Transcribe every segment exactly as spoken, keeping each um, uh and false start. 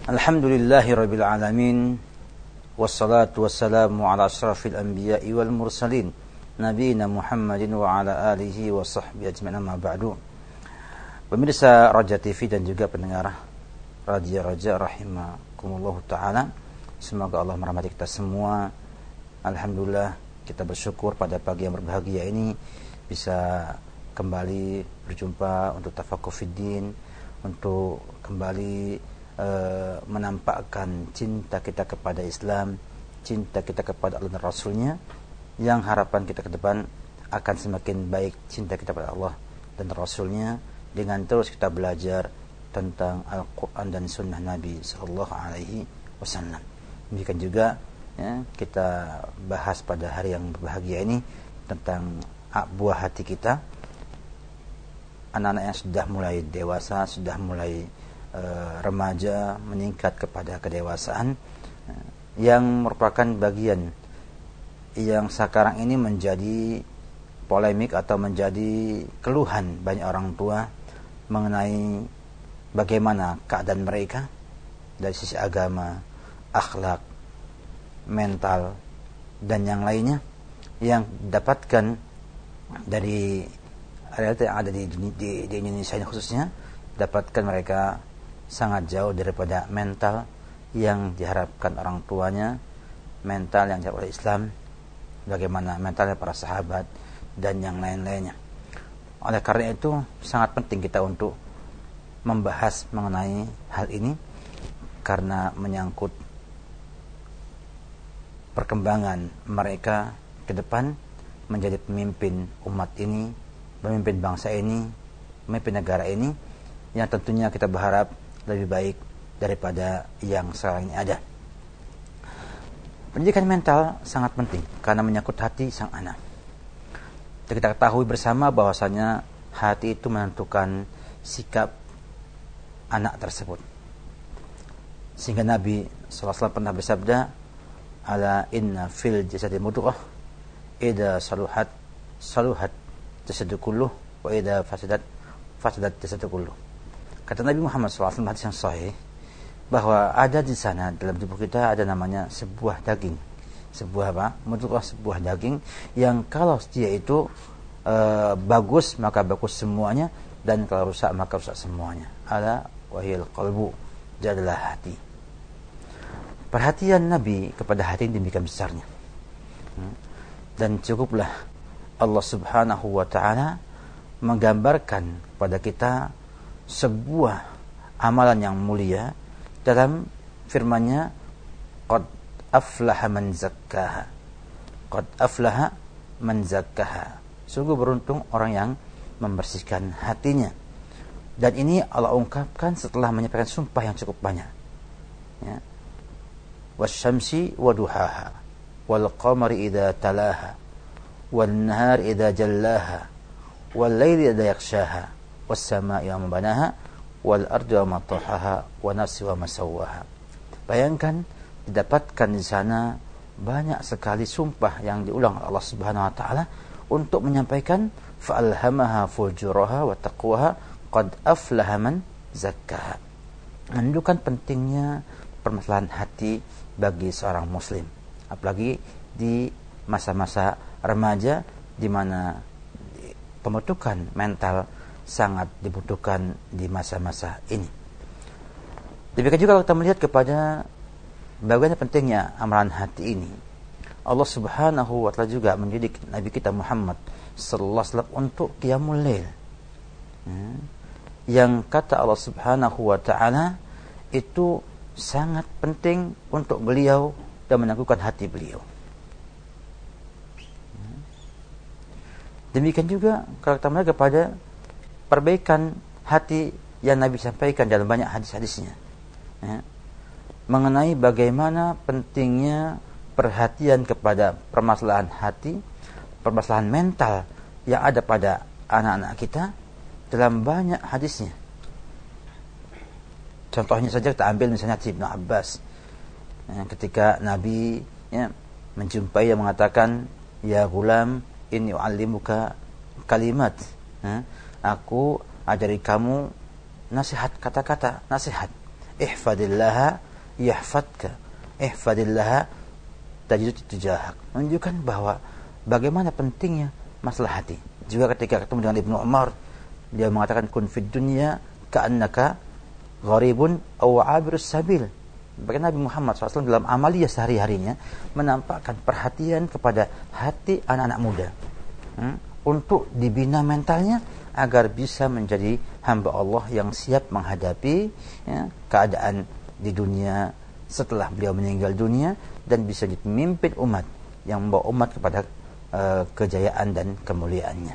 Alhamdulillahirabbil alamin wassalatu wassalamu ala asyrafil anbiya'i wal mursalin nabiyina Muhammadin wa ala alihi wa sahbihi ajma'in, amma ba'du. Pemirsa Raja T V dan juga pendengar Radio Raja rahimakumullah taala, semoga Allah merahmati kita semua. Alhamdulillah, kita bersyukur pada pagi yang berbahagia ini bisa kembali berjumpa untuk tafaqquh fiddin, untuk kembali Uh, menampakkan cinta kita kepada Islam, cinta kita kepada Allah dan Rasulnya, yang harapan kita ke depan akan semakin baik cinta kita kepada Allah dan Rasulnya dengan terus kita belajar tentang Al-Quran dan Sunnah Nabi Sallallahu Alaihi Wasallam. Demikian juga ya, kita bahas pada hari yang berbahagia ini tentang buah hati kita, anak-anak yang sudah mulai dewasa, sudah mulai remaja meningkat kepada kedewasaan, yang merupakan bagian yang sekarang ini menjadi polemik atau menjadi keluhan banyak orang tua mengenai bagaimana keadaan mereka dari sisi agama, akhlak, mental dan yang lainnya, yang didapatkan dari realita yang ada di, di, di Indonesia khususnya, dapatkan mereka sangat jauh daripada mental yang diharapkan orang tuanya, mental yang diharapkan oleh Islam, bagaimana mentalnya para sahabat dan yang lain-lainnya. Oleh karena itu sangat penting kita untuk membahas mengenai hal ini, karena menyangkut perkembangan mereka ke depan menjadi pemimpin umat ini, pemimpin bangsa ini, pemimpin negara ini, yang tentunya kita berharap lebih baik daripada yang sekarang ini ada. Pendidikan mental sangat penting karena menyangkut hati sang anak. Kita ketahui bersama bahwasanya hati itu menentukan sikap anak tersebut. Sehingga Nabi sallallahu alaihi wasallam pernah bersabda, "Ala inna fil jasadi mudghah, idza saluhat saluhat jasadu kulluh, wa idza fasadat fasadat jasadu kulluh." Kata Nabi Muhammad sallallahu alaihi wasallam hadis yang sahih, bahwa ada di sana dalam tubuh kita ada namanya sebuah daging, sebuah apa? Mudghah, sebuah daging yang kalau dia itu e, bagus maka bagus semuanya, dan kalau rusak maka rusak semuanya. Ala wahil qalbu, dia adalah hati. Perhatian Nabi kepada hati ini demikian besarnya, dan cukuplah Allah Subhanahu wa taala menggambarkan kepada kita sebuah amalan yang mulia dalam firman-Nya, qad aflaha man zakkaha, qad aflaha man zakkaha, sungguh beruntung orang yang membersihkan hatinya. Dan ini Allah ungkapkan setelah menyampaikan sumpah yang cukup banyak, ya, wasyamsi waduhaha, wal qamari idza talaha, wan nahari idza jallaha, wal laili idza yaghshaha, was-samaa'i wa ma banaha, wal ardi wa ma tahaha, wa nafsi wa ma sawwaha. Bayangkan, didapatkan di sana banyak sekali sumpah yang diulang oleh Allah Subhanahu wa taala untuk menyampaikan fa alhamaha fujuraha wa taqwaha, qad aflaha man zakkaha. Menunjukkan pentingnya permasalahan hati bagi seorang muslim, apalagi di masa-masa remaja di mana pembentukan mental sangat dibutuhkan di masa-masa ini. Demikian juga kalau kita melihat kepada bagaimana pentingnya amalan hati ini, Allah Subhanahu wa taala juga mendidik Nabi kita Muhammad sallallahu alaihi wasallam untuk qiyamul lail. Hmm. Yang kata Allah Subhanahu wa taala itu sangat penting untuk beliau dan menyangkutkan hati beliau. Hmm. Demikian juga kalau kita melihat kepada perbaikan hati yang Nabi sampaikan dalam banyak hadis-hadisnya, ya, mengenai bagaimana pentingnya perhatian kepada permasalahan hati, permasalahan mental yang ada pada anak-anak kita dalam banyak hadisnya. Contohnya saja kita ambil misalnya Ibnu Abbas, ya, ketika Nabi ya, menjumpai yang mengatakan, "Ya gulam, inni u'allimuka kalimat." Ya, aku ajari kamu nasihat, kata-kata nasihat. ihfadillaha yahfadka, ihfadillaha tajid tujahak. Menunjukkan bahwa bagaimana pentingnya masalah hati. Juga ketika ketemu dengan Ibnu Umar, dia mengatakan kun fid dunya ka'annaka gharibun aw 'abirus sabil. Bagaimana Nabi Muhammad shallallahu alaihi wasallam dalam amaliyah sehari-harinya menampakkan perhatian kepada hati anak-anak muda, hmm? untuk dibina mentalnya agar bisa menjadi hamba Allah yang siap menghadapi, ya, keadaan di dunia setelah beliau meninggal dunia, dan bisa jadi pemimpin umat yang membawa umat kepada uh, kejayaan dan kemuliaannya.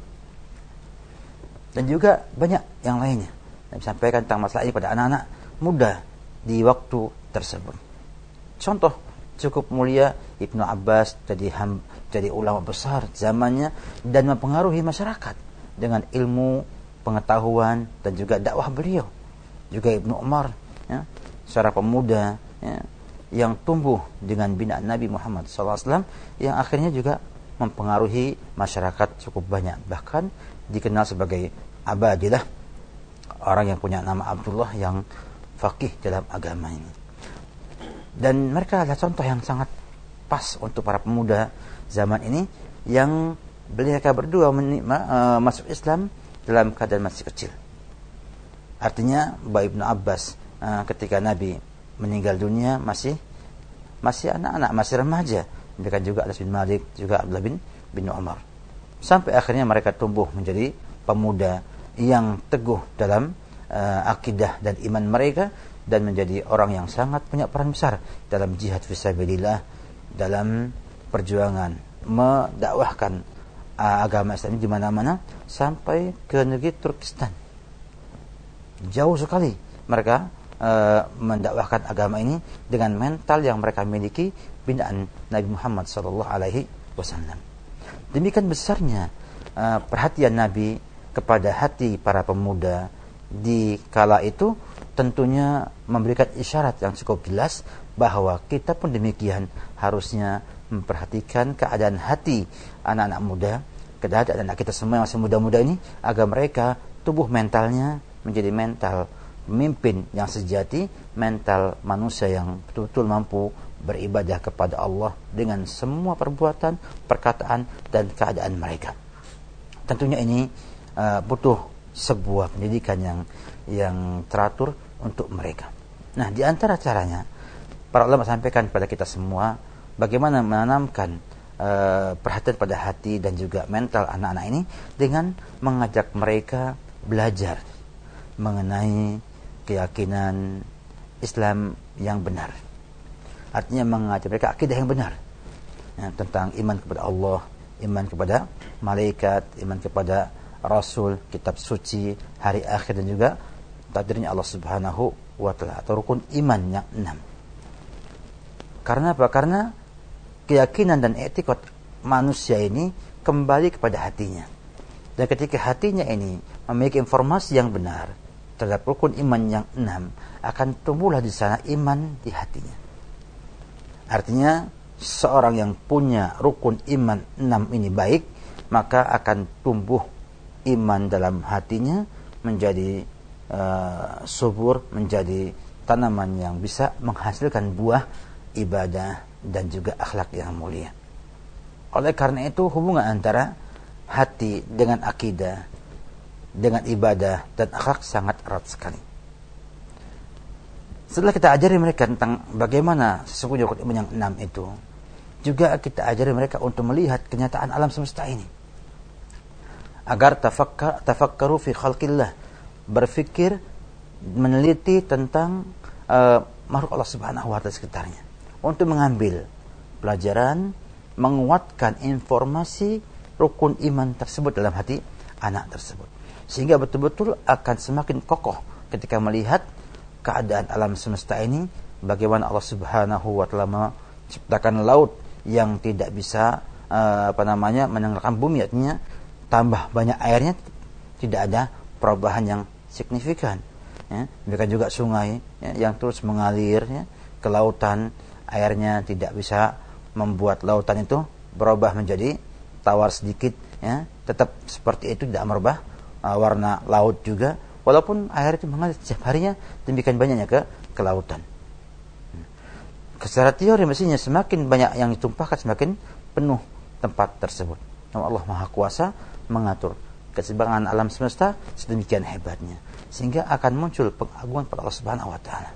Dan juga banyak yang lainnya yang disampaikan tentang masalah ini pada anak-anak muda di waktu tersebut. Contoh cukup mulia, Ibnu Abbas jadi ham, jadi ulama besar zamannya dan mempengaruhi masyarakat dengan ilmu, pengetahuan dan juga dakwah beliau. Juga Ibnu Umar, ya, seorang pemuda, ya, yang tumbuh dengan binaan Nabi Muhammad shallallahu alaihi wasallam, yang akhirnya juga mempengaruhi masyarakat cukup banyak, bahkan dikenal sebagai Abadilah, orang yang punya nama Abdullah, yang faqih dalam agama ini. Dan mereka adalah contoh yang sangat pas untuk para pemuda zaman ini yang mereka berdua men- uh, masuk Islam dalam keadaan masih kecil. Artinya Bapak Ibnu Abbas uh, ketika Nabi meninggal dunia masih masih anak-anak, masih remaja. Demikian juga Anas bin Malik, juga Abdullah bin bin Umar. Sampai akhirnya mereka tumbuh menjadi pemuda yang teguh dalam uh, akidah dan iman mereka, dan menjadi orang yang sangat punya peran besar dalam jihad fisabilillah, dalam perjuangan mendakwahkan uh, agama Islam di mana-mana sampai ke negeri Turkistan. Jauh sekali mereka Uh, mendakwahkan agama ini dengan mental yang mereka miliki binaan Nabi Muhammad sallallahu alaihi wasallam. Demikian besarnya uh, perhatian Nabi kepada hati para pemuda di kala itu, tentunya memberikan isyarat yang cukup jelas bahwa kita pun demikian harusnya memperhatikan keadaan hati anak-anak muda, keadaan anak kita semua yang masih muda-muda ini, agar mereka tubuh mentalnya menjadi mental pemimpin yang sejati, mental manusia yang betul-betul mampu beribadah kepada Allah dengan semua perbuatan, perkataan, dan keadaan mereka. Tentunya ini uh, butuh sebuah pendidikan yang yang teratur untuk mereka. Nah, di antara caranya para ulama sampaikan kepada kita semua bagaimana menanamkan uh, perhatian pada hati dan juga mental anak-anak ini dengan mengajak mereka belajar mengenai keyakinan Islam yang benar. Artinya mengajak mereka akidah yang benar, ya, tentang iman kepada Allah, iman kepada malaikat, iman kepada Rasul, kitab suci, hari akhir, dan juga takdirnya Allah Subhanahu wa ta'ala, atau rukun iman yang enam. Karena apa? Karena keyakinan dan etikot manusia ini kembali kepada hatinya. Dan ketika hatinya ini memiliki informasi yang benar terhadap rukun iman yang enam, akan tumbuhlah di sana iman di hatinya. Artinya seorang yang punya rukun iman enam ini baik, maka akan tumbuh iman dalam hatinya menjadi uh, subur, menjadi tanaman yang bisa menghasilkan buah ibadah dan juga akhlak yang mulia. Oleh karena itu, hubungan antara hati dengan akidah, dengan ibadah dan akhlak sangat erat sekali. Setelah kita ajari mereka tentang bagaimana sesungguhnya rukun iman yang enam itu, juga kita ajari mereka untuk melihat kenyataan alam semesta ini, agar tafakkar tafakkaru fi khalqillah, berfikir, meneliti tentang uh, makhluk Allah Subhanahu wa taala sekitarnya, untuk mengambil pelajaran, menguatkan informasi rukun iman tersebut dalam hati anak tersebut, sehingga betul-betul akan semakin kokoh ketika melihat keadaan alam semesta ini, bagaimana Allah Subhanahu wa taala menciptakan laut yang tidak bisa uh, apa namanya menenggelamkan bumi, artinya tambah banyak airnya, tidak ada perubahan yang signifikan, ya. Demikian juga sungai, ya, yang terus mengalir, ya, ke lautan, airnya tidak bisa membuat lautan itu berubah menjadi tawar sedikit, ya, tetap seperti itu, tidak merubah uh, warna laut juga. Walaupun air itu mengalir setiap harinya demikian banyaknya ke ke lautan. Secara teori mestinya semakin banyak yang ditumpahkan semakin penuh tempat tersebut. Namun Allah Maha Kuasa mengatur keseimbangan alam semesta sedemikian hebatnya sehingga akan muncul pengagungan pada Allah Subhanahu wa taala.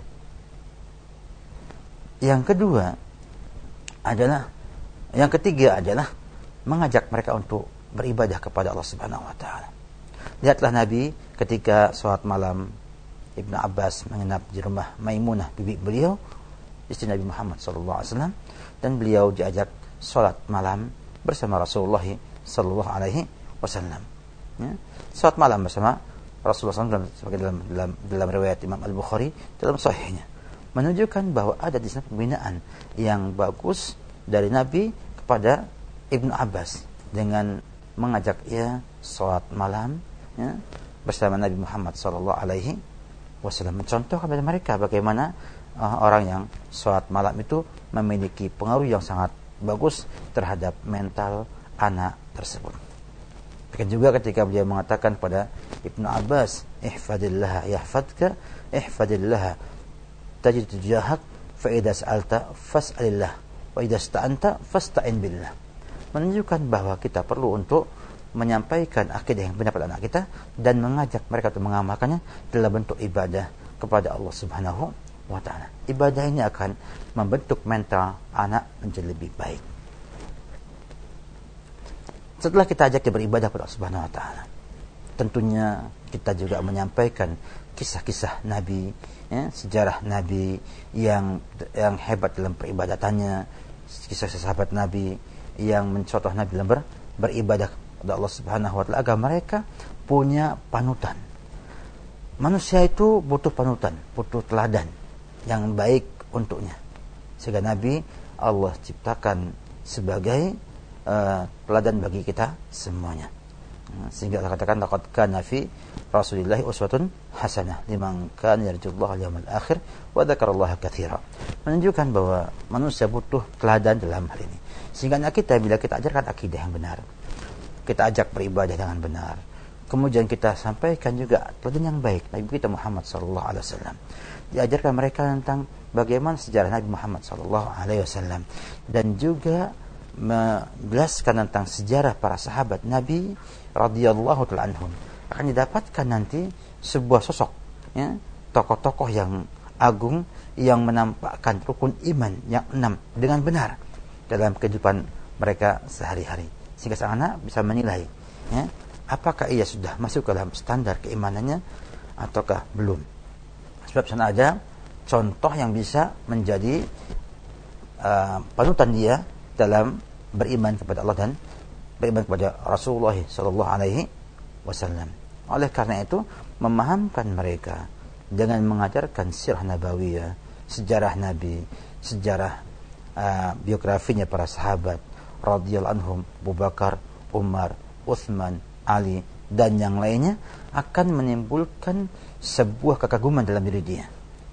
Yang kedua adalah yang ketiga adalah mengajak mereka untuk beribadah kepada Allah Subhanahu wa taala. Lihatlah Nabi ketika salat malam, Ibnu Abbas menginap di rumah Maimunah bibi beliau, istri Nabi Muhammad sallallahu alaihi wasallam, dan beliau diajak salat malam bersama Rasulullah sallallahu alaihi wasallam. Ya, salat malam bersama Rasulullah sallallahu alaihi wasallam sebagai dalam dalam dalam riwayat Imam Al-Bukhari dalam sahihnya menunjukkan bahwa ada di sana pembinaan yang bagus dari Nabi kepada Ibnu Abbas dengan mengajak ia salat malam, ya, bersama Nabi Muhammad sallallahu alaihi wasallam, mencontohkan kepada mereka bagaimana uh, orang yang salat malam itu memiliki pengaruh yang sangat bagus terhadap mental anak tersebut. Bahkan juga ketika beliau mengatakan pada Ibnu Abbas, ihfadillah yahfadka, ihfadillah tajid tujahak, fa idza sa'alta fas'alillah, wa idza sta'anta fasta'in billah. Menunjukkan bahwa kita perlu untuk menyampaikan akidah yang benar pada anak kita dan mengajak mereka untuk mengamalkannya dalam bentuk ibadah kepada Allah Subhanahu wa taala. Ibadah ini akan membentuk mental anak menjadi lebih baik. Setelah kita ajak dia beribadah kepada Allah Subhanahu wa taala, tentunya kita juga menyampaikan kisah-kisah Nabi, ya, sejarah Nabi yang yang hebat dalam peribadatannya, kisah sahabat Nabi yang mencontoh Nabi dalam ber, beribadah kepada Allah Subhanahu wa taala agar mereka punya panutan. Manusia itu butuh panutan, butuh teladan yang baik untuknya. Sehingga Nabi Allah ciptakan sebagai uh, teladan bagi kita semuanya. Sehingga Allah katakan laqad kana fi Rasulillahi uswatun hasanah liman kana yarjullaha wal yawmal akhir wa dzakarallaha katsira. Menunjukkan bahwa manusia butuh teladan dalam hal ini. Sehingga anak kita bila kita ajarkan akidah yang benar, kita ajak beribadah dengan benar, kemudian kita sampaikan juga teladan yang baik Nabi kita Muhammad sallallahu alaihi wasallam. Diajarkan mereka tentang bagaimana sejarah Nabi Muhammad sallallahu alaihi wasallam dan juga menjelaskan tentang sejarah para sahabat Nabi radhiyallahu ta'ala anhum. Akan didapatkan nanti sebuah sosok, ya, tokoh-tokoh yang agung yang menampakkan rukun iman yang enam dengan benar dalam kehidupan mereka sehari-hari, sehingga sang anak bisa menilai, ya, apakah ia sudah masuk ke dalam standar keimanannya ataukah belum. Sebab sana ada contoh yang bisa menjadi uh, panutan dia dalam beriman kepada Allah dan beriman kepada Rasulullah sallallahu alaihi wasallam. Oleh karena itu, memahamkan mereka dengan mengajarkan sirah nabawiyah, sejarah Nabi, sejarah uh, biografinya para sahabat radhiyallahu anhum, Abu Bakar, Umar, Utsman, Ali dan yang lainnya, akan menimbulkan sebuah kekaguman dalam diri dia.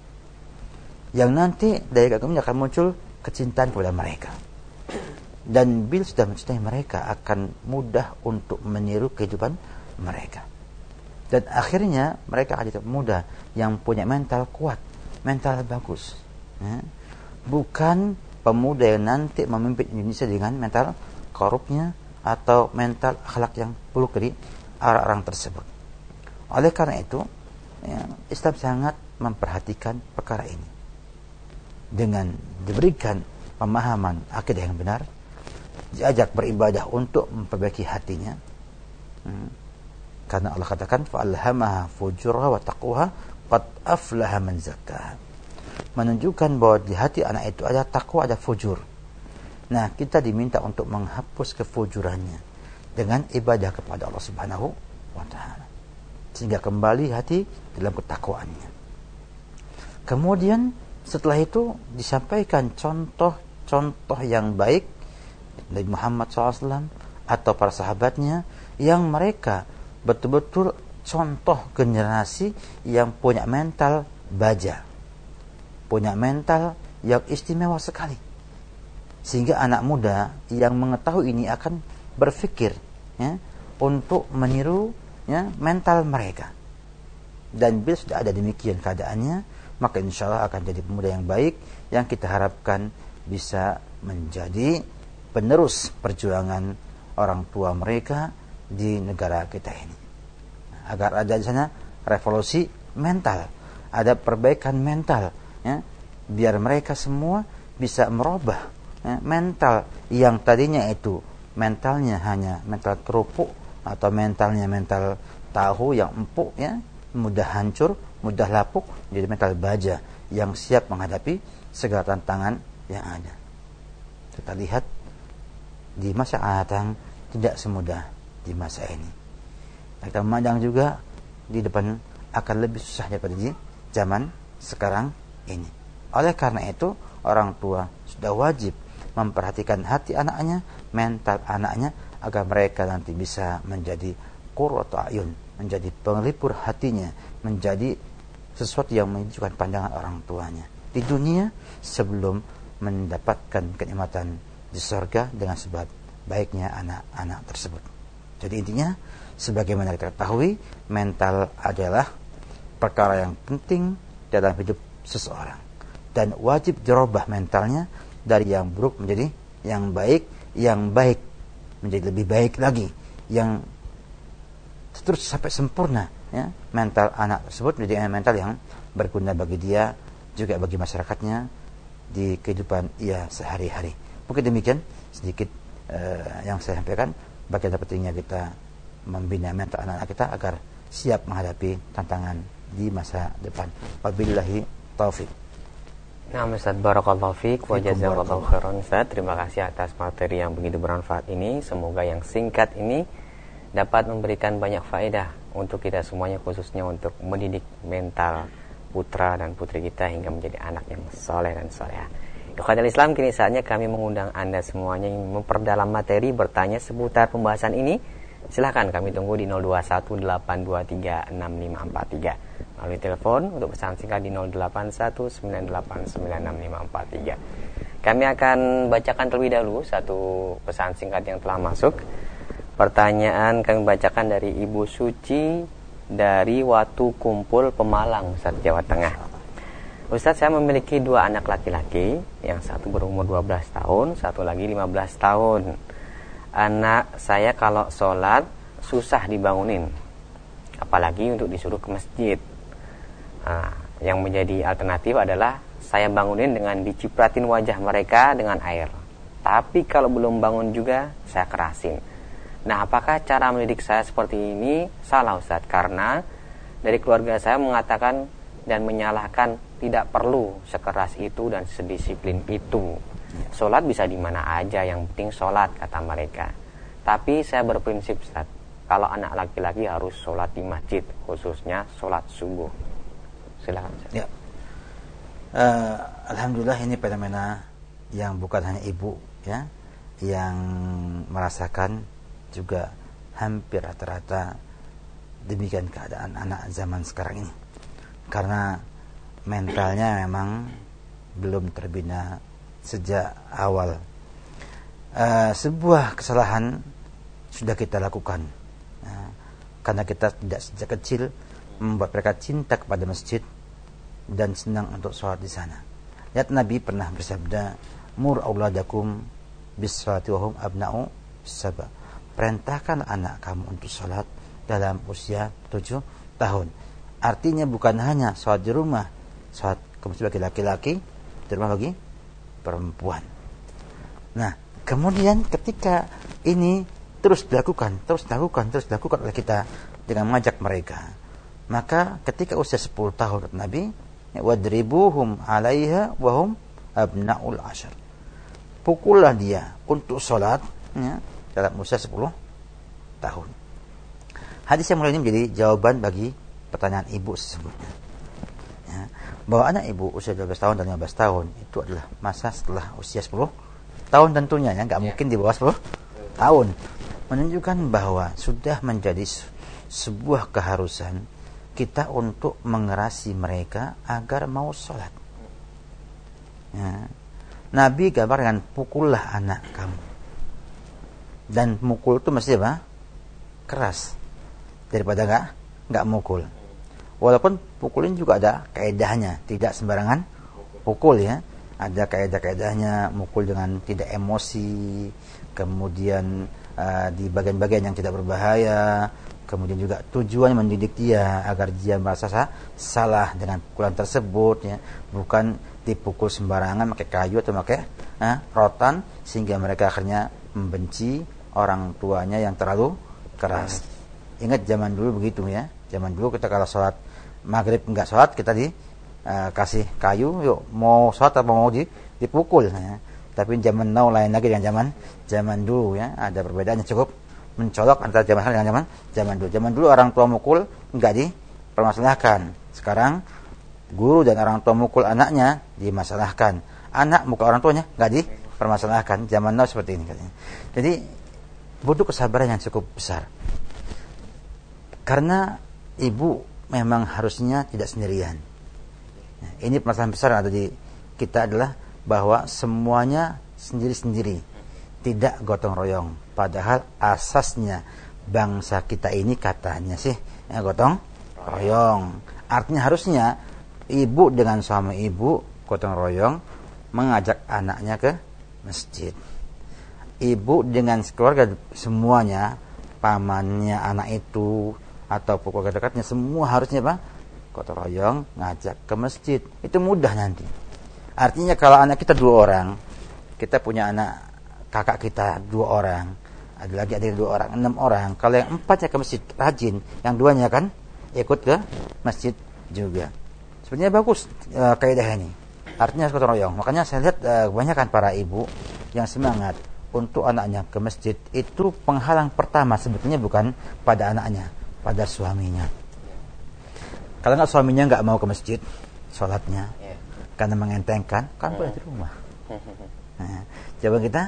Yang nanti dari kekagumannya akan muncul kecintaan kepada mereka. Dan bila sudah mencintai mereka, akan mudah untuk meniru kehidupan mereka. Dan akhirnya mereka akan jadi pemuda yang punya mental kuat, mental bagus, ya. Bukan pemuda yang nanti memimpin Indonesia dengan mental korupnya atau mental akhlak yang buruk dari orang-orang tersebut. Oleh karena itu, ya, Islam sangat memperhatikan perkara ini. Dengan diberikan pemahaman akidah yang benar, diajak beribadah untuk memperbaiki hatinya, hmm. karena Allah katakan fa'alhamaha fujuraha wa taqwaha qad aflaha man zakkaha, menunjukkan bahwa di hati anak itu ada takwa, ada fujur. Nah, kita diminta untuk menghapus kefujurannya dengan ibadah kepada Allah Subhanahu wa taala, sehingga kembali hati dalam ketakwaannya. Kemudian setelah itu disampaikan contoh-contoh yang baik dari Muhammad shallallahu alaihi wasallam atau para sahabatnya yang mereka betul-betul contoh generasi yang punya mental baja, punya mental yang istimewa sekali, sehingga anak muda yang mengetahui ini akan berpikir, ya, untuk meniru, ya, mental mereka. Dan bila sudah ada demikian keadaannya, maka insya Allah akan jadi pemuda yang baik, yang kita harapkan bisa menjadi penerus perjuangan orang tua mereka di negara kita ini. Agar ada di sana revolusi mental, ada perbaikan mental, ya, biar mereka semua bisa merubah, ya, mental yang tadinya itu mentalnya hanya mental kerupuk atau mentalnya mental tahu yang empuk, ya, mudah hancur, mudah lapuk, jadi mental baja yang siap menghadapi segala tantangan yang ada. Kita lihat di masa akan datang tidak semudah di masa ini. Kita memandang juga di depan akan lebih susah daripada di zaman sekarang ini. Oleh karena itu, orang tua sudah wajib memperhatikan hati anaknya, mental anaknya, agar mereka nanti bisa menjadi qurratu ayun, menjadi penglipur hatinya, menjadi sesuatu yang menyejukkan pandangan orang tuanya di dunia sebelum mendapatkan kenikmatan di surga dengan sebab baiknya anak-anak tersebut. Jadi intinya, sebagaimana kita ketahui, mental adalah perkara yang penting dalam hidup seseorang, dan wajib dirubah mentalnya dari yang buruk menjadi yang baik, yang baik menjadi lebih baik lagi, yang terus sampai sempurna, ya, mental anak tersebut menjadi mental yang berguna bagi dia, juga bagi masyarakatnya di kehidupan ia sehari-hari. Mungkin demikian sedikit uh, yang saya sampaikan, bagaimana pentingnya kita membina mental anak-anak kita agar siap menghadapi tantangan di masa depan. Wabillahi taufik. Nah, Ustaz, barakallahu fiik wa jazakallahu khairan Ustaz. Terima kasih atas materi yang begitu bermanfaat ini. Semoga yang singkat ini dapat memberikan banyak faedah untuk kita semuanya, khususnya untuk mendidik mental putra dan putri kita hingga menjadi anak yang soleh dan solehah. Ikhwatul Islam, kini saatnya kami mengundang Anda semuanya yang memperdalam materi, bertanya seputar pembahasan ini. Silahkan kami tunggu di nol dua satu delapan dua tiga enam lima empat tiga. Melalui telepon untuk pesan singkat di nol delapan satu sembilan delapan sembilan enam lima empat tiga. Kami akan bacakan terlebih dahulu satu pesan singkat yang telah masuk. Pertanyaan kami bacakan dari Ibu Suci dari Watu Kumpul, Pemalang, Ustaz, Jawa Tengah. Ustaz, saya memiliki dua anak laki-laki, yang satu berumur dua belas tahun, satu lagi lima belas tahun. Anak saya kalau sholat susah dibangunin, apalagi untuk disuruh ke masjid. Nah, yang menjadi alternatif adalah saya bangunin dengan dicipratin wajah mereka dengan air. Tapi kalau belum bangun juga saya kerasin. Nah, apakah cara mendidik saya seperti ini salah, Ustaz? Karena dari keluarga saya mengatakan dan menyalahkan tidak perlu sekeras itu dan sedisiplin itu. Sholat bisa di mana aja, yang penting sholat, kata mereka. Tapi saya berprinsip, Ustaz, kalau anak laki-laki harus sholat di masjid, khususnya sholat subuh. Silakan, Ustaz. Ya. Uh, Alhamdulillah, ini fenomena yang bukan hanya ibu, ya, yang merasakan, juga hampir rata-rata demikian keadaan anak zaman sekarang ini. Karena mentalnya memang belum terbina sejak awal. Uh, sebuah kesalahan sudah kita lakukan, uh, karena kita tidak sejak kecil membuat mereka cinta kepada masjid dan senang untuk sholat di sana. Lihat, Nabi pernah bersabda, mur auladakum bis sholati wa hum abna'u sab'a. Perintahkan anak kamu untuk sholat dalam usia tujuh tahun. Artinya bukan hanya sholat di rumah, sholat bagi laki-laki, di rumah bagi perempuan. Nah, kemudian ketika ini terus dilakukan, terus dilakukan, terus dilakukan oleh kita dengan mengajak mereka, maka ketika usia sepuluh tahun, Nabi, wadribuhum alaiha wahum abnaul ashar. Pukullah dia untuk sholat, ya, dalam usia sepuluh tahun. Hadis yang mulia ini menjadi jawaban bagi pertanyaan ibu sesungguhnya, ya, bahwa anak ibu usia dua belas tahun dan lima belas tahun itu adalah masa setelah usia sepuluh tahun tentunya, ya, nggak mungkin di bawah sepuluh tahun. Menunjukkan bahwa sudah menjadi sebuah keharusan kita untuk mengerasi mereka agar mau sholat, ya. Nabi gambar dengan pukullah anak kamu. Dan mukul itu mesti apa? Keras, daripada enggak enggak mukul. Walaupun pukulin juga ada kaedahnya, tidak sembarangan pukul ya. Ada kaedah-kaedahnya, mukul dengan tidak emosi, kemudian uh, di bagian-bagian yang tidak berbahaya, kemudian juga tujuan mendidik dia agar dia merasa salah dengan pukulan tersebut ya, bukan dipukul sembarangan pakai kayu atau pakai eh, rotan sehingga mereka akhirnya membenci orang tuanya yang terlalu keras. Ingat zaman dulu begitu ya. Zaman dulu kita kalau sholat maghrib enggak sholat, kita di uh, kasih kayu, yuk mau sholat atau mau di, dipukul ya. Tapi zaman now lain lagi dengan zaman zaman dulu ya. Ada perbedaannya cukup mencolok antara zaman sekarang dengan zaman zaman dulu. Zaman dulu orang tua mukul enggak dipermasalahkan. Sekarang guru dan orang tua mukul anaknya dimasalahkan. Anak mukul orang tuanya enggak dipermasalahkan. Zaman now seperti ini katanya. Jadi butuh kesabaran yang cukup besar. Karena ibu memang harusnya tidak sendirian. Nah, ini permasalahan besar yang ada di kita adalah bahwa semuanya sendiri-sendiri, tidak gotong royong. Padahal asasnya bangsa kita ini katanya sih ya, gotong royong. Artinya harusnya ibu dengan suami ibu gotong royong mengajak anaknya ke masjid. Ibu dengan keluarga semuanya, pamannya anak itu atau keluarga dekatnya semua harusnya apa? Gotong royong ngajak ke masjid. Itu mudah nanti. Artinya kalau anak kita dua orang, kita punya anak kakak kita dua orang, ada lagi adik dua orang, enam orang. Kalau yang empatnya ke masjid rajin, yang duanya kan ikut ke masjid juga. Sebenarnya bagus e, kaidah ini. Artinya gotong royong. Makanya saya lihat e, kebanyakan para ibu yang semangat untuk anaknya ke masjid, itu penghalang pertama sebetulnya bukan pada anaknya, pada suaminya. Kalau nggak suaminya nggak mau ke masjid sholatnya yeah. karena mengentengkan, kan boleh di rumah. Nah, coba kita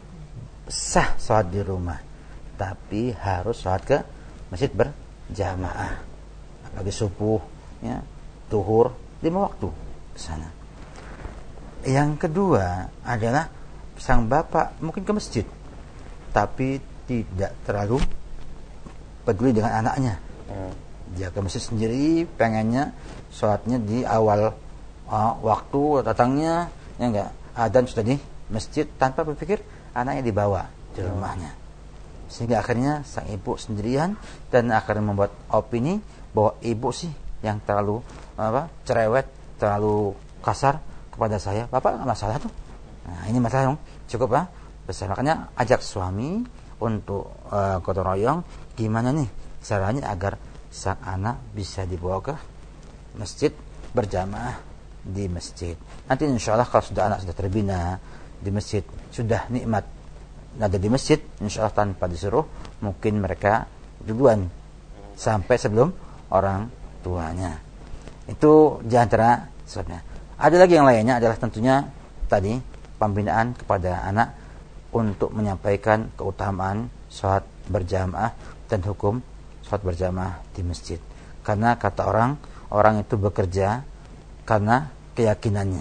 sah sholat di rumah, tapi harus sholat ke masjid berjamaah. Apalagi subuh, ya, zuhur, lima waktu ke sana. Yang kedua adalah sang bapak mungkin ke masjid, tapi tidak terlalu peduli dengan anaknya. Hmm. Dia ke masjid sendiri, pengennya sholatnya di awal uh, waktu datangnya, ya enggak, adzan sudah di masjid tanpa berpikir anaknya dibawa di rumahnya. Sehingga akhirnya sang ibu sendirian dan akhirnya membuat opini bahwa ibu sih yang terlalu apa, cerewet, terlalu kasar kepada saya. Bapak enggak masalah tuh. Nah, ini masalah yang cukup ah, besar. Makanya ajak suami untuk uh, gotong royong, gimana nih caranya agar sang anak bisa dibawa ke masjid berjamaah di masjid. Nanti insya Allah kalau sudah anak sudah terbina di masjid, sudah nikmat ada di masjid, insya Allah tanpa disuruh, mungkin mereka duluan sampai sebelum orang tuanya. Itu di antara sebabnya. Ada lagi yang lainnya adalah tentunya tadi pembinaan kepada anak untuk menyampaikan keutamaan sholat berjamaah dan hukum sholat berjamaah di masjid. Karena kata orang, orang itu bekerja karena keyakinannya.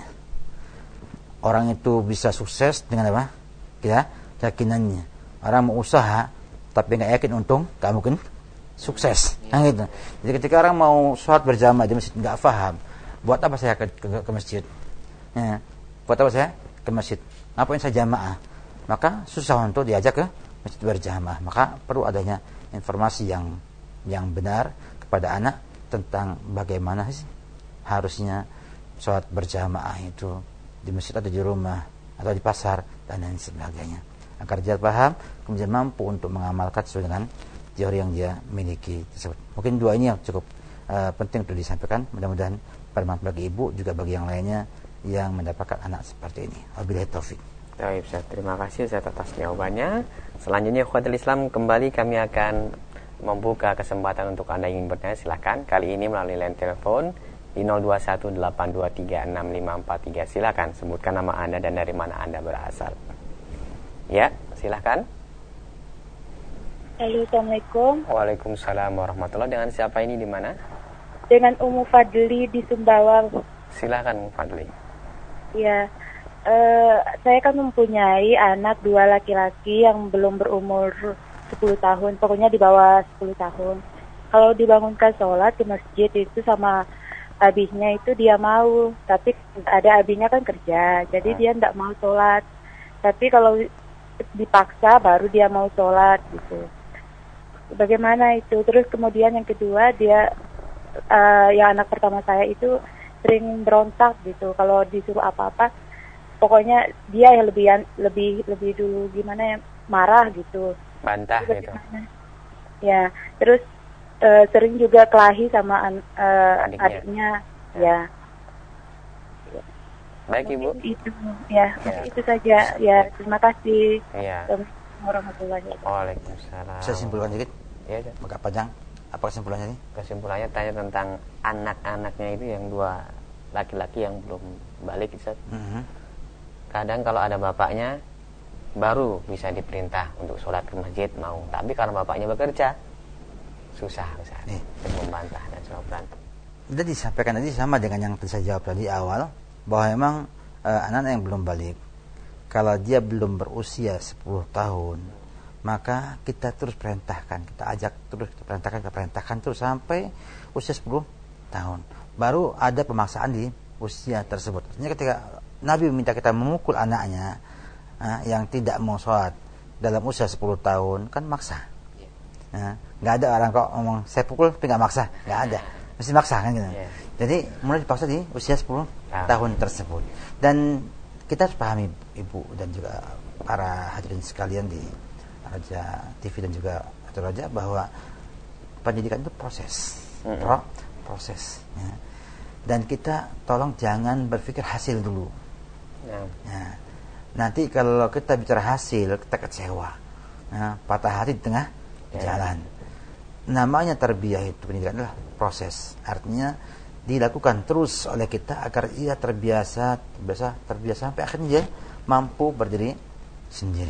Orang itu bisa sukses dengan apa? Ya, keyakinannya. Orang mau usaha tapi nggak yakin untung, nggak mungkin sukses. Nah, gitu. Jadi ketika orang mau sholat berjamaah di masjid nggak paham, buat apa saya ke, ke, ke masjid? Ya, buat apa saya ke masjid? Ngapain saya jamaah? Maka susah untuk diajak ke masjid berjamaah. Maka perlu adanya informasi yang yang benar kepada anak tentang bagaimana sih harusnya sholat berjamaah itu di masjid atau di rumah atau di pasar dan lain sebagainya, agar dia paham kemudian mampu untuk mengamalkan sesuai dengan teori yang dia miliki tersebut. Mungkin dua ini yang cukup uh, penting untuk disampaikan. Mudah-mudahan bermanfaat bagi ibu juga bagi yang lainnya yang mendapatkan anak seperti ini. Wabillahi taufik. Baik, Ustaz. Terima kasih Ustaz atas jawabannya. Selanjutnya ikhwatul Islam, kembali kami akan membuka kesempatan untuk Anda yang ingin bertanya, silakan. Kali ini melalui line telepon di nol dua satu delapan dua tiga enam lima empat tiga. Silakan sebutkan nama Anda dan dari mana Anda berasal. Ya, silakan. Halo, Assalamualaikum. Waalaikumsalam warahmatullahi. Dengan siapa ini, di mana? Dengan Umu Fadli di Sumbawa. Silakan, Umu Fadli. Ya, uh, saya kan mempunyai anak dua laki-laki yang belum berumur sepuluh tahun, pokoknya di bawah sepuluh tahun. kalau dibangunkan sholat di masjid itu sama abinya itu dia mau, tapi ada abinya kan kerja, jadi dia tidak mau sholat. Tapi kalau dipaksa baru dia mau sholat gitu. Bagaimana itu? Terus kemudian yang kedua dia, uh, yang anak pertama saya itu sering berontak gitu. Kalau disuruh apa-apa, pokoknya dia yang lebih lebih lebih dulu gimana ya, marah gitu. Bantah gitu. Ya, terus uh, sering juga kelahi sama uh, adiknya. adiknya. Ya. Baik Ibu. Itu ya, ya. itu saja. Ya, terima kasih. Ya. Warahmatullahi wabarakatuh. Waalaikumsalam. Saya simpulkan sedikit. Ya, agak panjang. Apa kesimpulannya ini? Kesimpulannya tanya tentang anak-anaknya itu yang dua laki-laki yang belum balik, Ustaz. Mm-hmm. Kadang kalau ada bapaknya baru bisa diperintah untuk sholat ke masjid mau, tapi karena bapaknya bekerja susah, Ustaz. Eh. Untuk membantah dan sudah berantem. Jadi disampaikan tadi sama dengan yang saya jawab tadi awal, bahwa memang e, anak-anak yang belum balik, kalau dia belum berusia sepuluh tahun, maka kita terus perintahkan, kita ajak terus, kita perintahkan, kita perintahkan terus sampai usia sepuluh tahun. Baru ada pemaksaan di usia tersebut. Artinya ketika Nabi meminta kita memukul anaknya eh, yang tidak mau sholat dalam usia sepuluh tahun, kan maksa. Nah, nggak ada orang kok ngomong saya pukul tapi nggak maksa, nggak ada, mesti maksa kan gitu. Yeah. Jadi mulai dipaksa di usia sepuluh ah. tahun tersebut. Dan kita harus pahami Ibu dan juga para hadirin sekalian di Raja T V dan juga Atau Raja, bahwa pendidikan itu proses, mm-hmm. Pro, proses. Ya. Dan kita tolong jangan berpikir hasil dulu. Yeah. Ya. Nanti kalau kita bicara hasil kita kecewa, ya, patah hati di tengah yeah. jalan. Namanya tarbiyah itu pendidikan adalah proses. Artinya dilakukan terus oleh kita agar ia terbiasa, terbiasa, terbiasa sampai akhirnya dia mampu berdiri sendiri.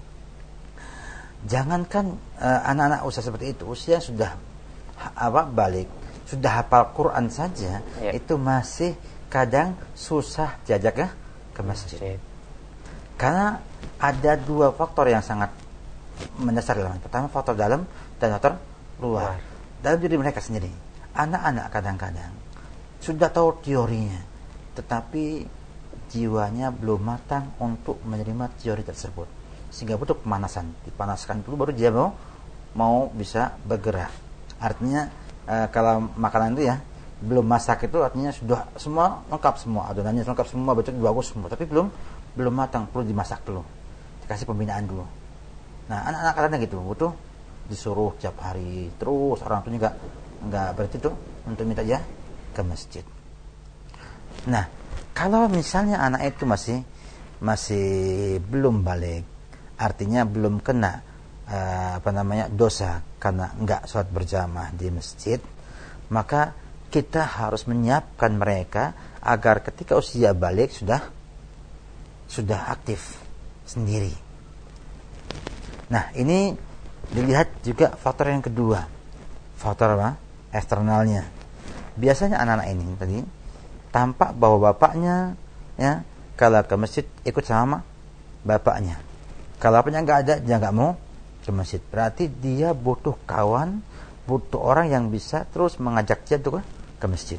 Jangankan uh, anak-anak usia seperti itu, usia sudah apa balik, sudah hafal Quran saja, ya. Itu masih kadang susah diajak ya, ke masjid. Karena ada dua faktor yang sangat mendasar dalam. Pertama faktor dalam dan faktor luar. Dalam diri mereka sendiri. Anak-anak kadang-kadang sudah tahu teorinya, tetapi jiwanya belum matang untuk menerima teori tersebut, sehingga butuh pemanasan. Dipanaskan dulu baru dia mau mau bisa bergerak. Artinya e, kalau makanan itu ya belum masak itu artinya sudah semua lengkap, semua adonannya lengkap, semua betul bagus semua, tapi belum belum matang, perlu dimasak dulu, dikasih pembinaan dulu. Nah anak-anak kadang gitu butuh disuruh tiap hari terus, orang tuanya nggak nggak berarti tuh untuk minta dia ke masjid. Nah, kalau misalnya anak itu masih masih belum balik, artinya belum kena uh, apa namanya dosa karena enggak sholat berjamaah di masjid, maka kita harus menyiapkan mereka agar ketika usia balik sudah sudah aktif sendiri. Nah, ini dilihat juga faktor yang kedua, faktor apa? Eksternalnya. Biasanya anak-anak ini tadi tampak bahwa bapaknya ya kalau ke masjid ikut sama bapaknya. Kalau bapaknya nggak ada, dia nggak mau ke masjid. Berarti dia butuh kawan, butuh orang yang bisa terus mengajak dia tuh ke masjid.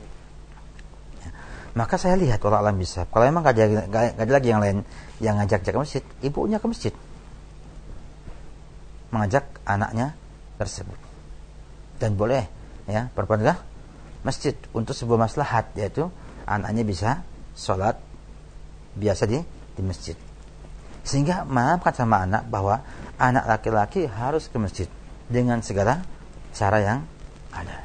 Ya. Maka saya lihat orang alam bisa. Kalau memang nggak ada, nggak ada lagi yang lain yang ngajak dia ke masjid, ibunya ke masjid, mengajak anaknya tersebut. Dan boleh ya berpandang masjid untuk sebuah maslahat, yaitu anaknya bisa sholat biasa di di masjid, sehingga maafkan sama anak bahwa anak laki-laki harus ke masjid dengan segala cara yang ada.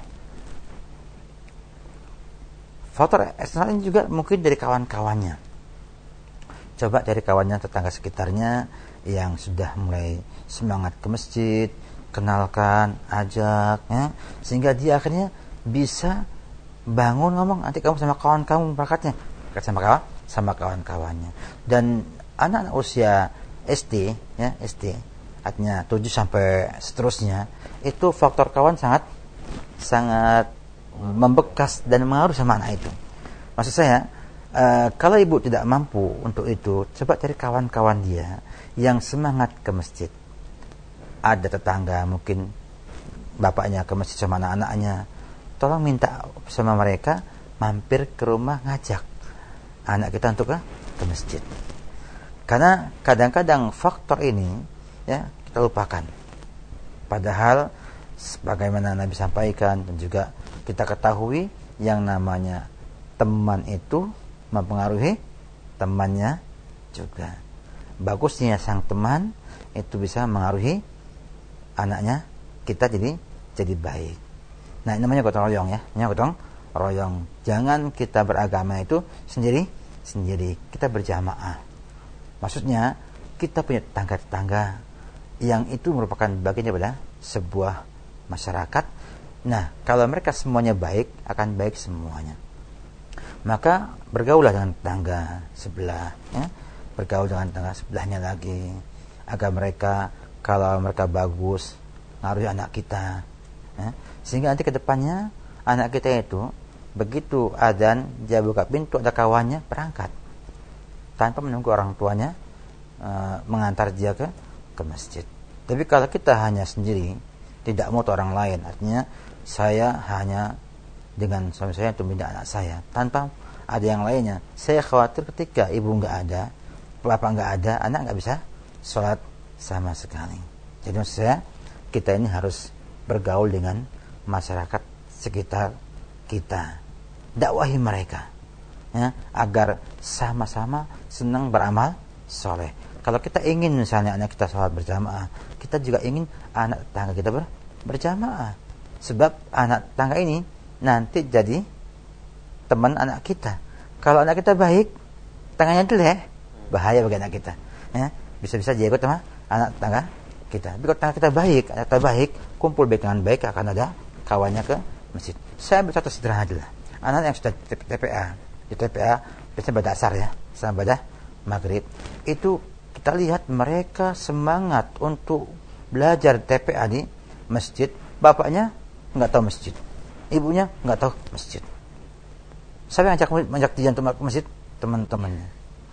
Faktor eksternal ini juga mungkin dari kawan-kawannya. Coba dari kawannya, tetangga sekitarnya yang sudah mulai semangat ke masjid, kenalkan, ajak, ya, sehingga dia akhirnya bisa bangun ngomong, nanti kamu sama kawan kamu berangkatnya, sama kawan, sama kawan-kawannya. Dan anak-anak usia S D, ya S D, artinya tujuh sampai seterusnya, itu faktor kawan sangat sangat membekas dan mengaruh sama anak itu. Maksud saya, uh, kalau ibu tidak mampu untuk itu, coba cari kawan-kawan dia yang semangat ke masjid. Ada tetangga mungkin bapaknya ke masjid sama anak-anaknya, tolong minta sama mereka mampir ke rumah ngajak anak kita untuk ke, ke masjid. Karena kadang-kadang faktor ini ya kita lupakan. Padahal sebagaimana Nabi sampaikan dan juga kita ketahui, yang namanya teman itu mempengaruhi temannya juga. Bagusnya sang teman itu bisa mengaruhi anaknya kita jadi jadi baik. Nah, ini namanya gotong royong ya. Ini gotong royong. Jangan kita beragama itu sendiri sendiri. Kita berjamaah. Maksudnya kita punya tetangga-tetangga yang itu merupakan bagian daripada sebuah masyarakat. Nah, kalau mereka semuanya baik, akan baik semuanya. Maka bergaulah dengan tetangga sebelah, ya. Bergaul dengan tetangga sebelahnya lagi, agar mereka, kalau mereka bagus, ngaruhi anak kita, ya. Sehingga nanti ke depannya anak kita itu begitu adzan dia buka pintu, ada kawannya, berangkat tanpa menunggu orang tuanya uh, mengantar dia ke ke masjid. Tapi kalau kita hanya sendiri, tidak mau orang lain, artinya saya hanya dengan suami saya untuk mendidik anak saya tanpa ada yang lainnya, saya khawatir ketika ibu nggak ada, bapak nggak ada, anak nggak bisa sholat sama sekali. Jadi maksud saya, kita ini harus bergaul dengan masyarakat sekitar kita, dakwahi mereka, ya, agar sama-sama senang beramal soleh. Kalau kita ingin misalnya anak kita sholat berjamaah, kita juga ingin anak tetangga kita ber, berjamaah. Sebab anak tetangga ini nanti jadi teman anak kita. Kalau anak kita baik, tangannya jelek, bahaya bagi anak kita, ya. Bisa-bisa dia ikut sama anak tetangga kita. Tapi kalau tetangga kita baik, anak kita baik, kumpul baik dengan baik, akan ada kawannya ke masjid. Saya ambil contoh sederhana dulu. Anak yang sudah T P A, di T P A biasanya pada asar ya, sama pada maghrib, itu kita lihat mereka semangat untuk belajar T P A di masjid. Bapaknya nggak tahu masjid, ibunya nggak tahu masjid. Siapa yang ajak ajak dia untuk ke masjid? Teman-temannya.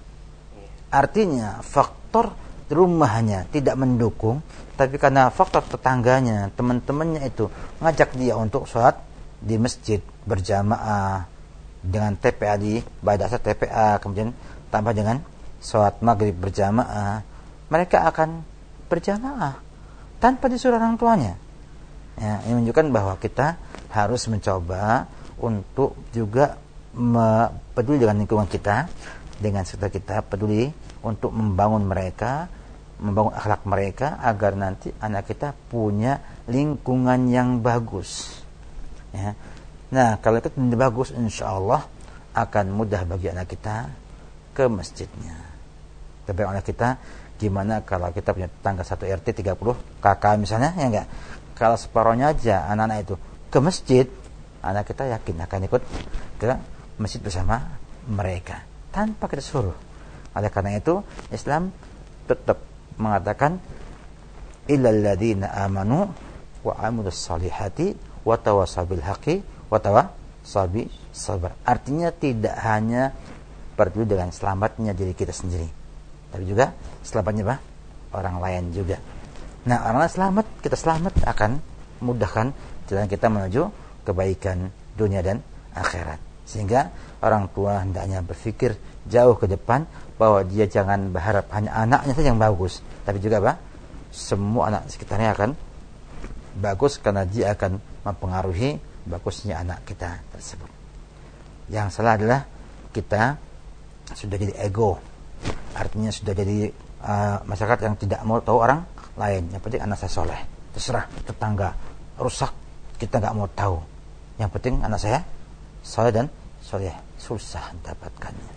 Artinya faktor rumahnya tidak mendukung, tapi karena faktor tetangganya, teman-temannya itu ngajak dia untuk sholat di masjid berjamaah dengan T P A di badasa T P A, kemudian tambah dengan sholat maghrib berjamaah, mereka akan berjamaah tanpa disuruh orang tuanya. Ya, ini menunjukkan bahwa kita harus mencoba untuk juga peduli dengan lingkungan kita, dengan sekitar kita, peduli untuk membangun mereka, membangun akhlak mereka, agar nanti anak kita punya lingkungan yang bagus, ya. Nah, kalau itu bagus, insya Allah akan mudah bagi anak kita ke masjidnya. Tapi anak kita, gimana kalau kita punya tetangga satu R T tiga puluh kakak misalnya, ya enggak? Kalau separohnya aja anak-anak itu ke masjid, anak kita yakin akan ikut ke masjid bersama mereka tanpa kita suruh. Oleh karena itu, Islam tetap mengatakan illal ladzina amanu wa amilus salihati wa tawassaw bil haqqi wa tawassaw bis sabr. Artinya tidak hanya peduli dengan selamatnya diri kita sendiri, tapi juga selamatnya apa? Orang lain juga. Nah, orang lain selamat, kita selamat, akan mudahkan jalan kita menuju kebaikan dunia dan akhirat. Sehingga orang tua hendaknya berpikir jauh ke depan, bahwa dia jangan berharap hanya anaknya saja yang bagus, tapi juga apa? Semua anak sekitarnya akan bagus, karena dia akan mempengaruhi bagusnya anak kita tersebut. Yang salah adalah kita sudah jadi ego, artinya sudah jadi uh, masyarakat yang tidak mau tahu orang lain. Yang penting anak saya soleh, terserah tetangga rusak, kita nggak mau tahu. Yang penting anak saya soleh dan soleh. Susah dapatkannya.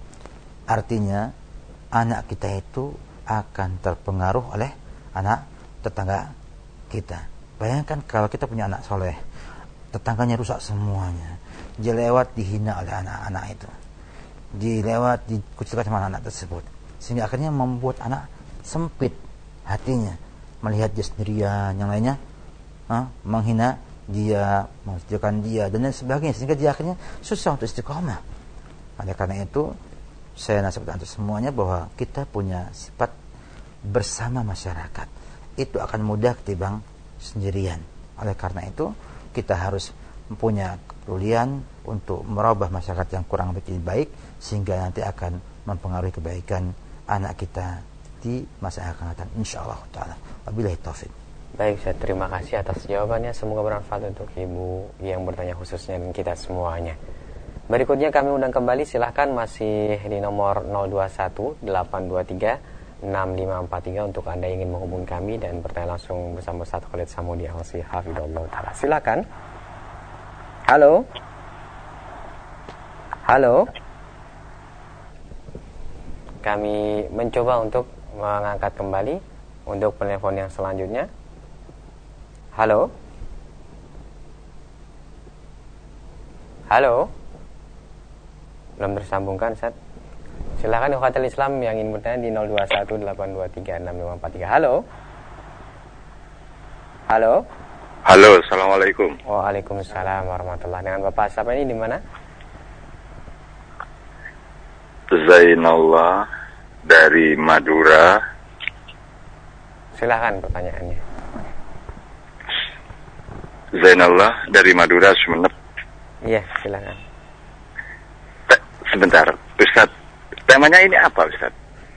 Artinya anak kita itu akan terpengaruh oleh anak tetangga kita. Bayangkan kalau kita punya anak soleh, tetangganya rusak semuanya, dia lewat dihina oleh anak-anak itu, dilewat dikucilkan sama anak-anak tersebut, sehingga akhirnya membuat anak sempit hatinya, melihat dia sendirian, yang lainnya ha, menghina dia, menjatuhkan dia, dan lain sebagainya, sehingga dia akhirnya susah untuk istiqomah. Oleh karena itu, saya nasihatkan untuk semuanya bahwa kita punya sifat bersama masyarakat, itu akan mudah ketimbang sendirian. Oleh karena itu kita harus mempunyai kepedulian untuk merubah masyarakat yang kurang baik sehingga nanti akan mempengaruhi kebaikan anak kita di masa yang akan datang insyaallah taala. Wabillahi taufik. Baik, saya terima kasih atas jawabannya. Semoga bermanfaat untuk ibu yang bertanya khususnya dan kita semuanya. Berikutnya kami undang kembali, silahkan masih di nomor nol dua satu delapan dua tiga enam lima empat tiga untuk Anda ingin menghubungi kami dan bertanya langsung bersama Ustaz Khalid Samudi Al-Alsi hafizallahu taala. Silakan. Halo. Halo. Kami mencoba untuk mengangkat kembali untuk penelpon yang selanjutnya. Halo. Halo. Belum tersambungkan, Ustaz. Silakan ukhawatul Islam yang ingin bertanya di nol dua satu delapan dua tiga enam lima empat tiga. Halo. Halo. Halo, assalamualaikum. Waalaikumsalam warahmatullahi. Dengan Bapak siapa ini di mana? Zainallah dari Madura. Silakan pertanyaannya. Zainallah dari Madura, Sumeneb. Iya, silakan. Te- sebentar, Ustaz. Temanya ini apa, Ustaz?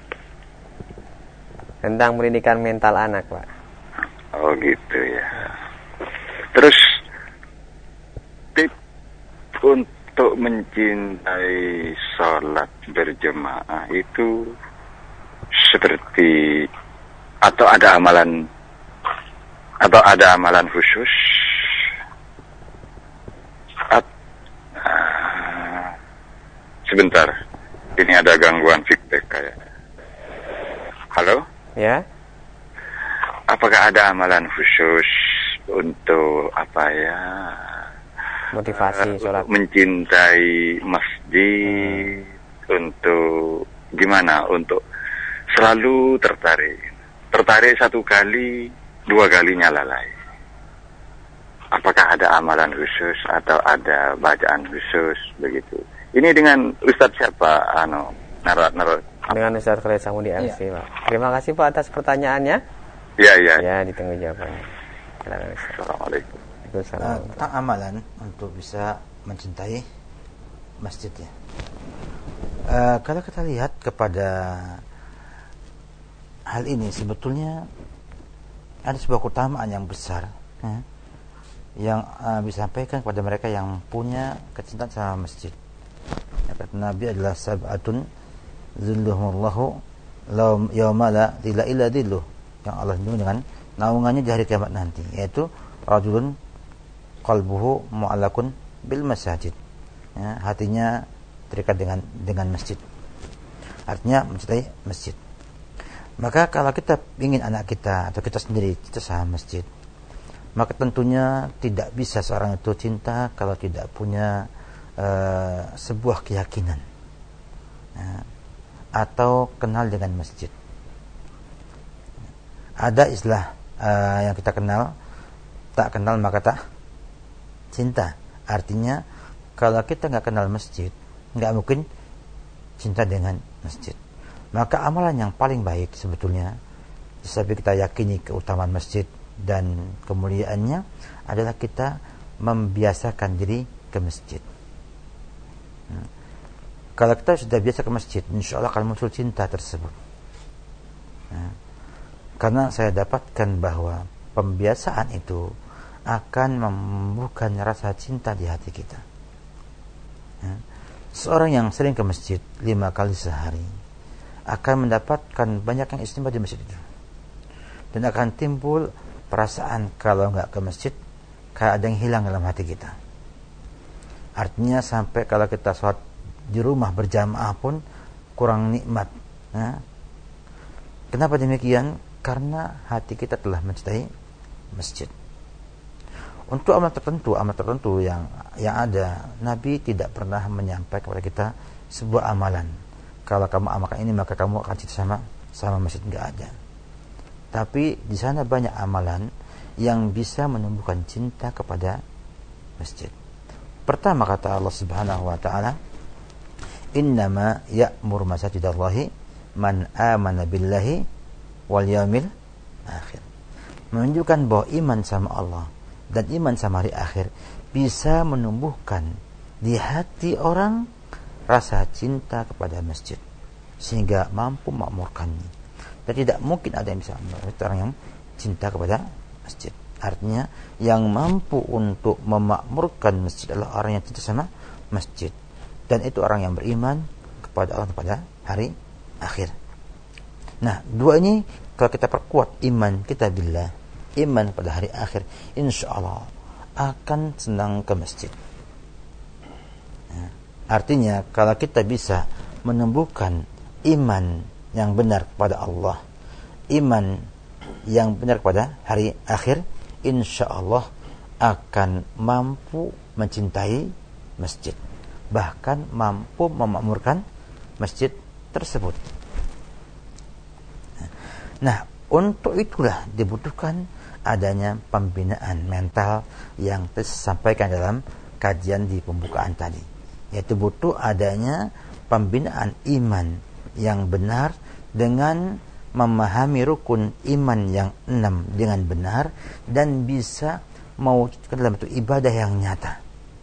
Tentang pendidikan mental anak, Pak. Oh, gitu ya. Terus tips untuk mencintai sholat berjemaah itu seperti atau ada amalan atau ada amalan khusus? At, uh, sebentar, ini ada gangguan feedback kayak. Halo? Ya. Apakah ada amalan khusus untuk apa ya? Motivasi sholat. Mencintai masjid, hmm. untuk gimana? Untuk selalu tertarik. Tertarik satu kali, dua kalinya lalai. Apakah ada amalan khusus atau ada bacaan khusus begitu? Ini dengan Ustadz siapa? Ano, narot narot. Dengan Ustadz Khalid Samudi Al-Alsi, ya. Pak. Terima kasih Pak atas pertanyaannya. Ya, ya. Ya, ditunggu jawabannya. Assalamualaikum. Uh, tentang amalan untuk bisa mencintai masjid ya. Uh, kalau kita lihat kepada hal ini sebetulnya ada sebuah keutamaan yang besar ya, yang uh, disampaikan kepada mereka yang punya kecintaan sama masjid. Ya, kata Nabi adalah sab'atun zilluhumullahu laum yawma la dhilla illa dhilluh, yang Allah lindungi dengan naungannya di hari kiamat nanti, yaitu rajulun qalbuhu mu'allakun bil masajid, ya, hatinya terikat dengan dengan masjid, artinya mencintai masjid. Maka kalau kita ingin anak kita atau kita sendiri cinta sama masjid, maka tentunya tidak bisa seorang itu cinta kalau tidak punya uh, sebuah keyakinan, ya, atau kenal dengan masjid. Ada istilah uh, yang kita kenal, tak kenal maka tak cinta. Artinya kalau kita nggak kenal masjid, nggak mungkin cinta dengan masjid. Maka amalan yang paling baik sebetulnya, sampai kita yakini keutamaan masjid dan kemuliaannya, adalah kita membiasakan diri ke masjid. Nah, kalau kita sudah biasa ke masjid, insya Allah akan muncul cinta tersebut. Nah, karena saya dapatkan bahwa pembiasaan itu akan membubuhkan rasa cinta di hati kita. Ya. Seorang yang sering ke masjid lima kali sehari akan mendapatkan banyak yang istimewa di masjid itu, dan akan timbul perasaan kalau nggak ke masjid kayak ada yang hilang dalam hati kita. Artinya sampai kalau kita sholat di rumah berjamaah pun kurang nikmat. Ya. Kenapa demikian? Karena hati kita telah mencintai masjid. Untuk amal tertentu, amal tertentu yang yang ada, Nabi tidak pernah menyampaikan kepada kita sebuah amalan, kalau kamu amalkan ini maka kamu akan cinta sama sama masjid, enggak ada. Tapi di sana banyak amalan yang bisa menumbuhkan cinta kepada masjid. Pertama kata Allah Subhanahu wa taala, "Innama ya'muru masajidallahi man amana billahi wal yaumil akhir." Menunjukkan bahwa iman sama Allah dan iman sama hari akhir bisa menumbuhkan di hati orang rasa cinta kepada masjid sehingga mampu memakmurkannya. Dan tidak mungkin ada yang bisa orang yang cinta kepada masjid. Artinya yang mampu untuk memakmurkan masjid adalah orang yang cinta sama masjid, dan itu orang yang beriman kepada Allah pada hari akhir. Nah, dua ini kalau kita perkuat iman kita billah, iman pada hari akhir, insya Allah akan senang ke masjid. Ya. Artinya kalau kita bisa menumbuhkan iman yang benar kepada Allah, iman yang benar kepada hari akhir, insya Allah akan mampu mencintai masjid, bahkan mampu memakmurkan masjid tersebut. Nah, untuk itulah dibutuhkan adanya pembinaan mental yang disampaikan dalam kajian di pembukaan tadi, yaitu butuh adanya pembinaan iman yang benar dengan memahami rukun iman yang enam dengan benar dan bisa mewujudkan dalam bentuk ibadah yang nyata.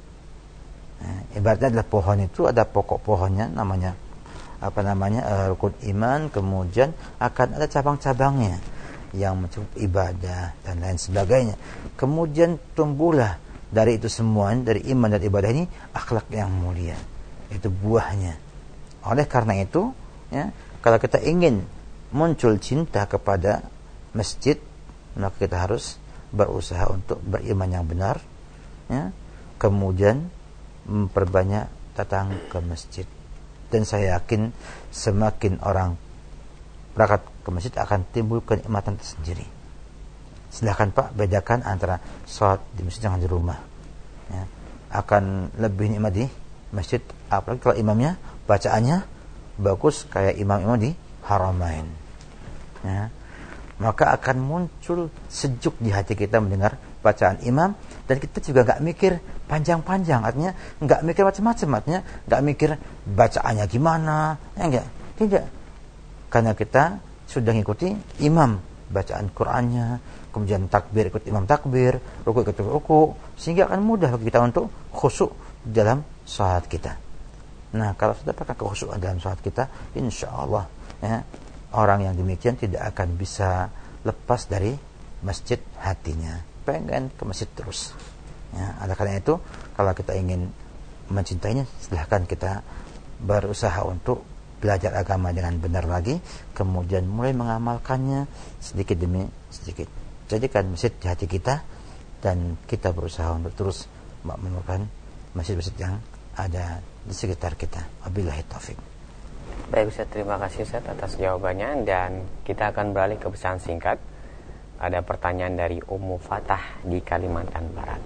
Nah, ibaratnya adalah pohon itu ada pokok pohonnya namanya apa namanya uh, rukun iman, kemudian akan ada cabang-cabangnya yang mencakup ibadah dan lain sebagainya. Kemudian tumbuhlah dari itu semua, dari iman dan ibadah ini akhlak yang mulia. Itu buahnya. Oleh karena itu, ya, kalau kita ingin muncul cinta kepada masjid, maka kita harus berusaha untuk beriman yang benar, ya, kemudian memperbanyak datang ke masjid. Dan saya yakin semakin orang berangkat ke masjid akan timbul kenikmatan tersendiri. Silahkan Pak bedakan antara sholat di masjid dengan di rumah, ya. Akan lebih nikmat di masjid, apalagi kalau imamnya bacaannya bagus kayak imam-imam di Haramain, ya. Maka akan muncul sejuk di hati kita mendengar bacaan imam, dan kita juga gak mikir panjang-panjang, artinya gak mikir macam-macam, artinya gak mikir bacaannya gimana, ya enggak, tidak, karena kita sudah mengikuti imam bacaan Qur'annya, kemudian takbir ikut imam takbir, ruku ikut ruku, sehingga akan mudah bagi kita untuk khusyuk dalam salat kita. Nah, kalau sudah pakai kekhusyukan dalam salat kita, insya Allah, ya, orang yang demikian tidak akan bisa lepas dari masjid hatinya, pengen ke masjid terus, ya. Oleh karena itu, kalau kita ingin mencintainya, silahkan kita berusaha untuk belajar agama dengan benar lagi, kemudian mulai mengamalkannya sedikit demi sedikit. Jadikan masjid di hati kita, dan kita berusaha untuk terus menemukan masjid-masjid yang ada di sekitar kita. Wabillahi taufik. Baik Ustaz, terima kasih Ustaz atas jawabannya, dan kita akan beralih ke pesan singkat. Ada pertanyaan dari Ummu Fatah di Kalimantan Barat.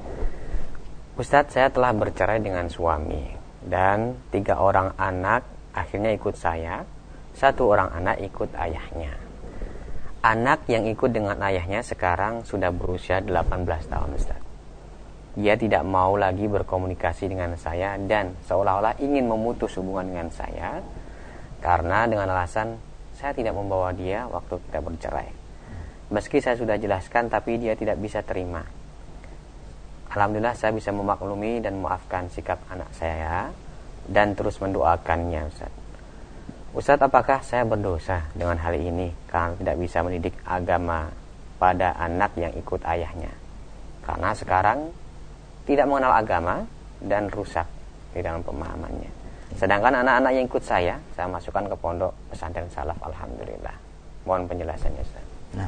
Ustaz, saya telah bercerai dengan suami dan tiga orang anak akhirnya ikut saya. Satu orang anak ikut ayahnya. Anak yang ikut dengan ayahnya sekarang sudah berusia delapan belas tahun Ustaz. Dia tidak mau lagi berkomunikasi dengan saya dan seolah-olah ingin memutus hubungan dengan saya, karena dengan alasan saya tidak membawa dia waktu kita bercerai. Meski saya sudah jelaskan, tapi dia tidak bisa terima. Alhamdulillah saya bisa memaklumi dan memaafkan sikap anak saya dan terus mendoakannya Ustaz. Ustaz, apakah saya berdosa dengan hal ini karena tidak bisa mendidik agama pada anak yang ikut ayahnya? Karena sekarang tidak mengenal agama dan rusak di dalam pemahamannya. Sedangkan anak-anak yang ikut saya, saya masukkan ke pondok pesantren salaf, alhamdulillah. Mohon penjelasannya Ustaz. Nah,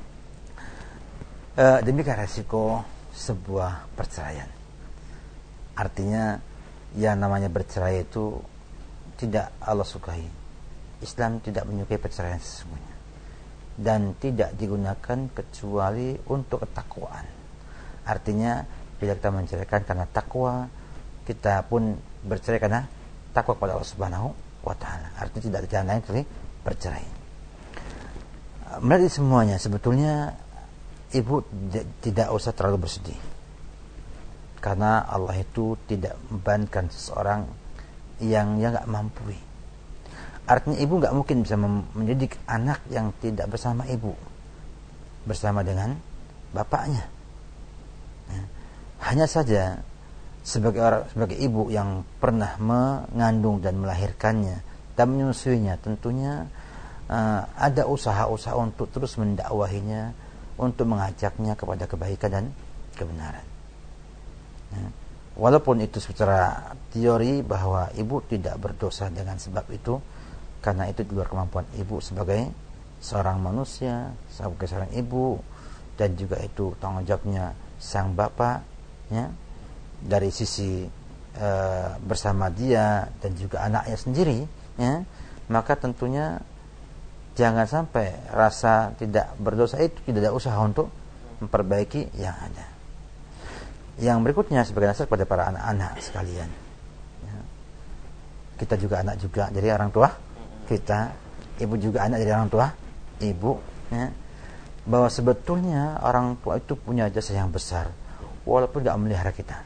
e, demikian resiko sebuah perceraian. Artinya yang namanya bercerai itu tidak Allah sukai. Islam tidak menyukai perceraian sesungguhnya, dan tidak digunakan kecuali untuk ketakwaan. Artinya bila kita menceraikan karena takwa, kita pun bercerai karena takwa kepada Allah Subhanahu wa taala. Artinya tidak ada jalan lain kecuali bercerai. Melihat semuanya, sebetulnya ibu tidak usah terlalu bersedih, karena Allah itu tidak membebankan seseorang yang yang nggak mampu. Artinya ibu nggak mungkin bisa mendidik anak yang tidak bersama ibu, bersama dengan bapaknya. Ya. Hanya saja sebagai orang, sebagai ibu yang pernah mengandung dan melahirkannya dan menyusuinya, tentunya uh, ada usaha-usaha untuk terus mendakwahinya, untuk mengajaknya kepada kebaikan dan kebenaran. Ya. Walaupun itu secara teori bahwa ibu tidak berdosa dengan sebab itu, karena itu di luar kemampuan ibu sebagai seorang manusia, sebagai seorang ibu, dan juga itu tanggung jawabnya sang bapak, ya, dari sisi e, bersama dia dan juga anaknya sendiri, ya, maka tentunya jangan sampai rasa tidak berdosa itu tidak ada usaha untuk memperbaiki yang ada. Yang berikutnya sebagai nasihat kepada para anak-anak sekalian, ya, kita juga anak juga jadi orang tua kita, ibu juga anak dari orang tua ibu, ya, bahwa sebetulnya orang tua itu punya jasa yang besar walaupun tidak memelihara kita.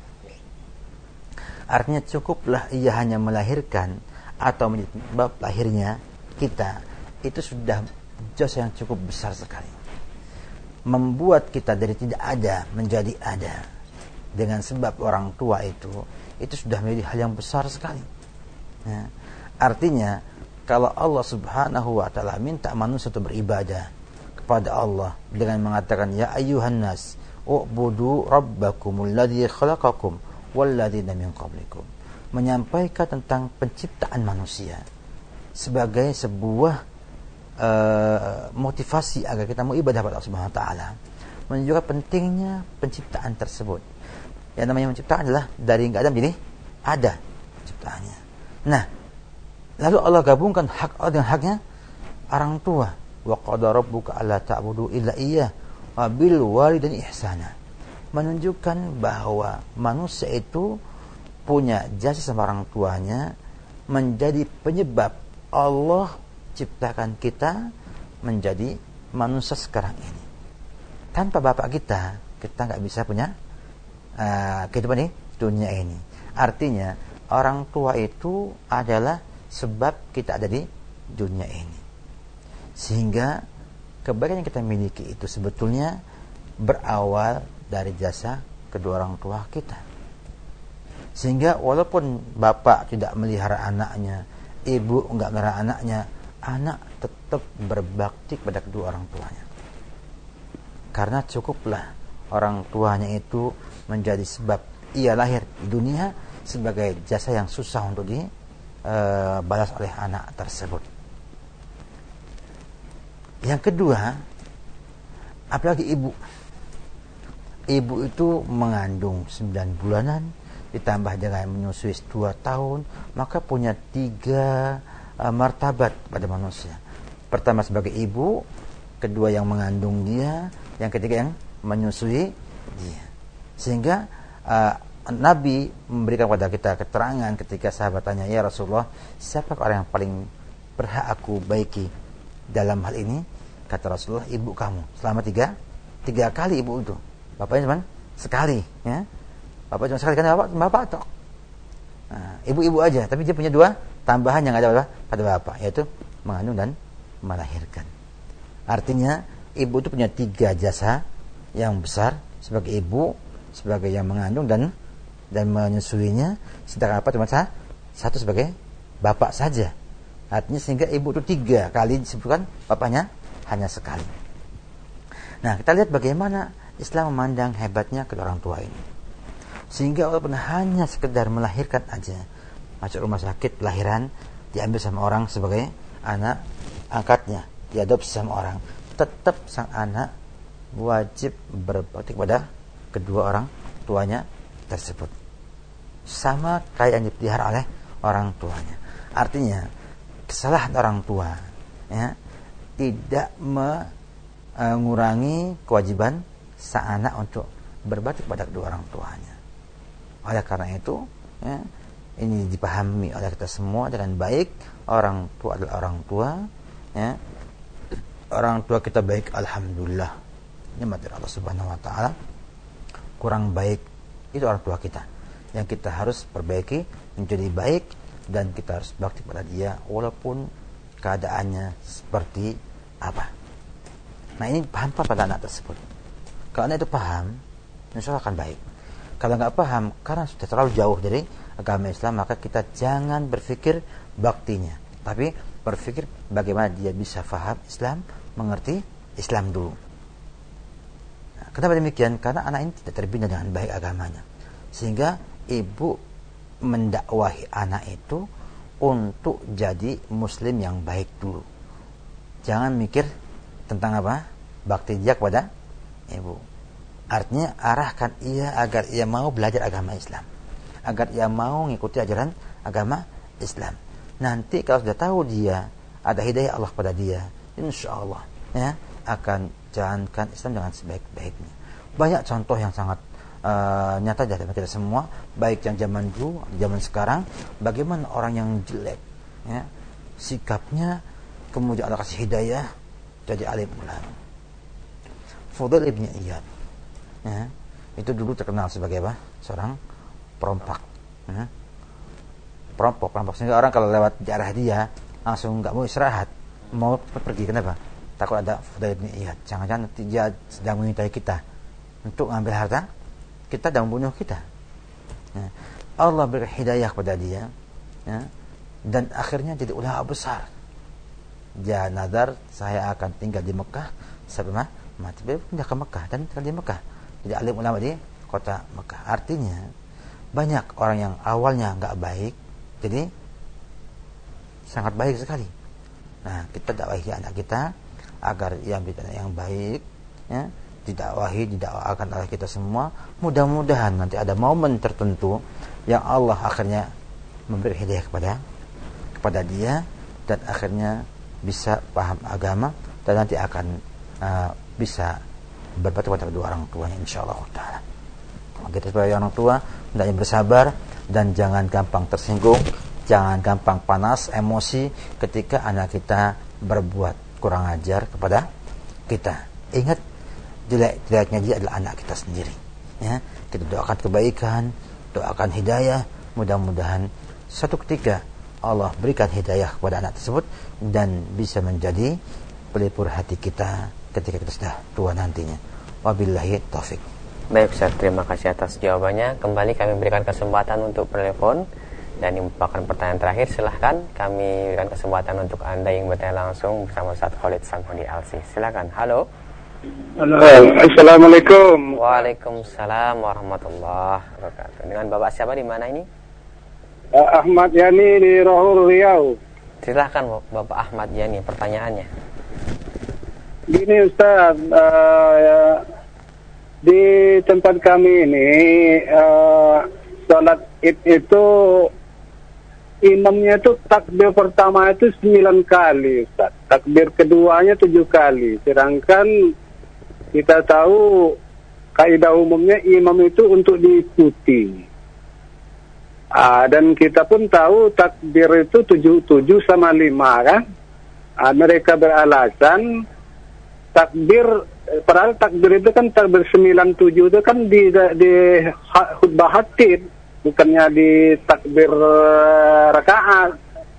Artinya cukuplah ia hanya melahirkan atau menjadi sebab lahirnya kita, itu sudah jasa yang cukup besar sekali. Membuat kita dari tidak ada menjadi ada dengan sebab orang tua itu, itu sudah menjadi hal yang besar sekali, ya. Artinya kalau Allah subhanahu wa ta'ala minta manusia untuk beribadah kepada Allah dengan mengatakan ya ayyuhan nas u'budu rabbakumul ladzi khalaqakum walladzina min qablikum, menyampaikan tentang penciptaan manusia sebagai sebuah uh, motivasi agar kita mau ibadah kepada Allah subhanahu wa ta'ala, menunjukkan pentingnya penciptaan tersebut. Yang namanya menciptakan adalah dari enggak ada menjadi ada ciptaannya. Nah, lalu Allah gabungkan hak Allah dengan haknya orang tua. Wa qada rabbuka alla ta'budu illa iyyah wa bil walidaini ihsana. Menunjukkan bahwa manusia itu punya jasa sama orang tuanya, menjadi penyebab Allah ciptakan kita menjadi manusia sekarang ini. Tanpa bapak kita, kita enggak bisa punya uh, kehidupan di dunia ini. Artinya orang tua itu adalah sebab kita ada di dunia ini. Sehingga kebaikan yang kita miliki itu sebetulnya berawal dari jasa kedua orang tua kita. Sehingga walaupun bapak tidak melihara anaknya, ibu enggak melihara anaknya, anak tetap berbakti pada kedua orang tuanya. Karena cukuplah orang tuanya itu menjadi sebab ia lahir di dunia sebagai jasa yang susah untuk di Uh, balas oleh anak tersebut. Yang kedua, apalagi ibu. Ibu itu mengandung sembilan bulanan ditambah dengan menyusui dua tahun, maka punya tiga uh, martabat pada manusia. Pertama sebagai ibu, kedua yang mengandung dia, yang ketiga yang menyusui dia. Sehingga uh, Nabi memberikan kepada kita keterangan ketika sahabat tanya, ya Rasulullah, siapa orang yang paling berhak aku baiki dalam hal ini? Kata Rasulullah, ibu kamu. Selama tiga, tiga kali ibu itu. Bapaknya cuma sekali, ya. Bapak cuma sekali, karena bapak, bapak tok. Nah, ibu-ibu aja, tapi dia punya dua tambahan yang ada pada bapak, yaitu mengandung dan melahirkan. Artinya ibu itu punya tiga jasa yang besar sebagai ibu, sebagai yang mengandung dan dan menyusuinya, sedangkan apa cuma satu sebagai bapak saja. Artinya sehingga ibu itu tiga kali disebutkan, bapaknya hanya sekali. Nah, kita lihat bagaimana Islam memandang hebatnya kedua orang tua ini. Sehingga walaupun hanya sekedar melahirkan aja, masuk rumah sakit lahiran, diambil sama orang sebagai anak angkatnya, diadopsi sama orang, tetap sang anak wajib berbakti kepada kedua orang tuanya tersebut. Sama kayak yang dipelihara oleh orang tuanya. Artinya kesalahan orang tua, ya, tidak mengurangi kewajiban sang anak untuk berbakti kepada kedua orang tuanya. Oleh karena itu, ya, ini dipahami oleh kita semua dengan baik. Orang tua adalah orang tua, ya. Orang tua kita baik, alhamdulillah, nikmat dari Allah Subhanahu wa taala. Kurang baik itu orang tua kita, yang kita harus perbaiki menjadi baik, dan kita harus bakti pada dia walaupun keadaannya seperti apa. Nah, ini paham pada anak tersebut. Kalau anak itu paham, insya Allah akan baik. Kalau nggak paham, karena sudah terlalu jauh dari agama Islam, maka kita jangan berpikir baktinya, tapi berpikir bagaimana dia bisa faham Islam, mengerti Islam dulu. Nah, kenapa demikian? Karena anak ini tidak terbina dengan baik agamanya, sehingga ibu mendakwahi anak itu untuk jadi muslim yang baik dulu. Jangan mikir tentang apa? Bakti dia kepada ibu. Artinya arahkan ia agar ia mau belajar agama Islam, agar ia mau mengikuti ajaran agama Islam. Nanti kalau sudah tahu dia ada hidayah Allah pada dia, insya Allah ya akan jalankan Islam dengan sebaik-baiknya. Banyak contoh yang sangat uh, nyata dari kita semua, baik yang zaman dulu, zaman sekarang. Bagaimana orang yang jelek, ya, sikapnya, kemudian Allah kasih hidayah jadi alim ulama. Fudail ibn Iyad, ya, itu dulu terkenal sebagai apa? Seorang perompak, ya. Perampok, perampok, sehingga orang kalau lewat di arah dia langsung nggak mau istirahat, mau pergi. Kenapa? Takut ada Fudail ibn Iyad. Jangan-jangan dia sedang mengintai kita untuk mengambil harta kita dan membunuh kita. Ya. Allah beri hidayah kepada dia, ya, dan akhirnya jadi ulama besar. Dia nadar, saya akan tinggal di Mekah sampai mati. Dia pindah ke Mekah dan tinggal di Mekah, jadi alim ulama di kota Mekah. Artinya banyak orang yang awalnya nggak baik jadi sangat baik sekali. Nah, kita dakwahi anak kita agar ia menjadi anak yang baik, ya, didakwahi, didakwakan oleh kita semua. Mudah-mudahan nanti ada momen tertentu yang Allah akhirnya memberi hidayah kepada kepada dia, dan akhirnya bisa paham agama, dan nanti akan uh, bisa berbakti kepada kedua orang tuanya, insyaallah taala. Kita sebagai orang tua hendaknya bersabar dan jangan gampang tersinggung, jangan gampang panas emosi ketika anak kita berbuat kurang ajar kepada kita. Ingat, jelek-jeleknya dia adalah anak kita sendiri, ya. Kita doakan kebaikan, doakan hidayah. Mudah-mudahan suatu ketika Allah berikan hidayah kepada anak tersebut dan bisa menjadi pelipur hati kita ketika kita sudah tua nantinya. Wabillahi taufik. Baik Ustaz, terima kasih atas jawabannya. Kembali kami berikan kesempatan untuk telepon, dan ini merupakan pertanyaan terakhir. Silahkan kami berikan kesempatan untuk Anda yang bertanya langsung bersama Ustaz Khalid Samhudi Alsi. Silahkan. Halo. Halo. Assalamualaikum. Waalaikumsalam warahmatullahi wabarakatuh. Dengan Bapak siapa, di mana ini? Uh, Ahmad Yani di Rohur Riau. Silahkan Bapak Ahmad Yani, pertanyaannya. Gini Ustaz, uh, ya, di tempat kami ini uh, sholat Id itu imamnya itu takbir pertama itu sembilan kali, Ustaz. Takbir keduanya tujuh kali. Sedangkan kita tahu kaidah umumnya imam itu untuk diikuti. Ah, dan kita pun tahu takbir itu tujuh tujuh sama lima kan. Ah, mereka beralasan takbir, padahal takbir itu kan takbir sembilan tujuh itu kan di di khutbah khatib, bukannya di takbir uh, rakaat.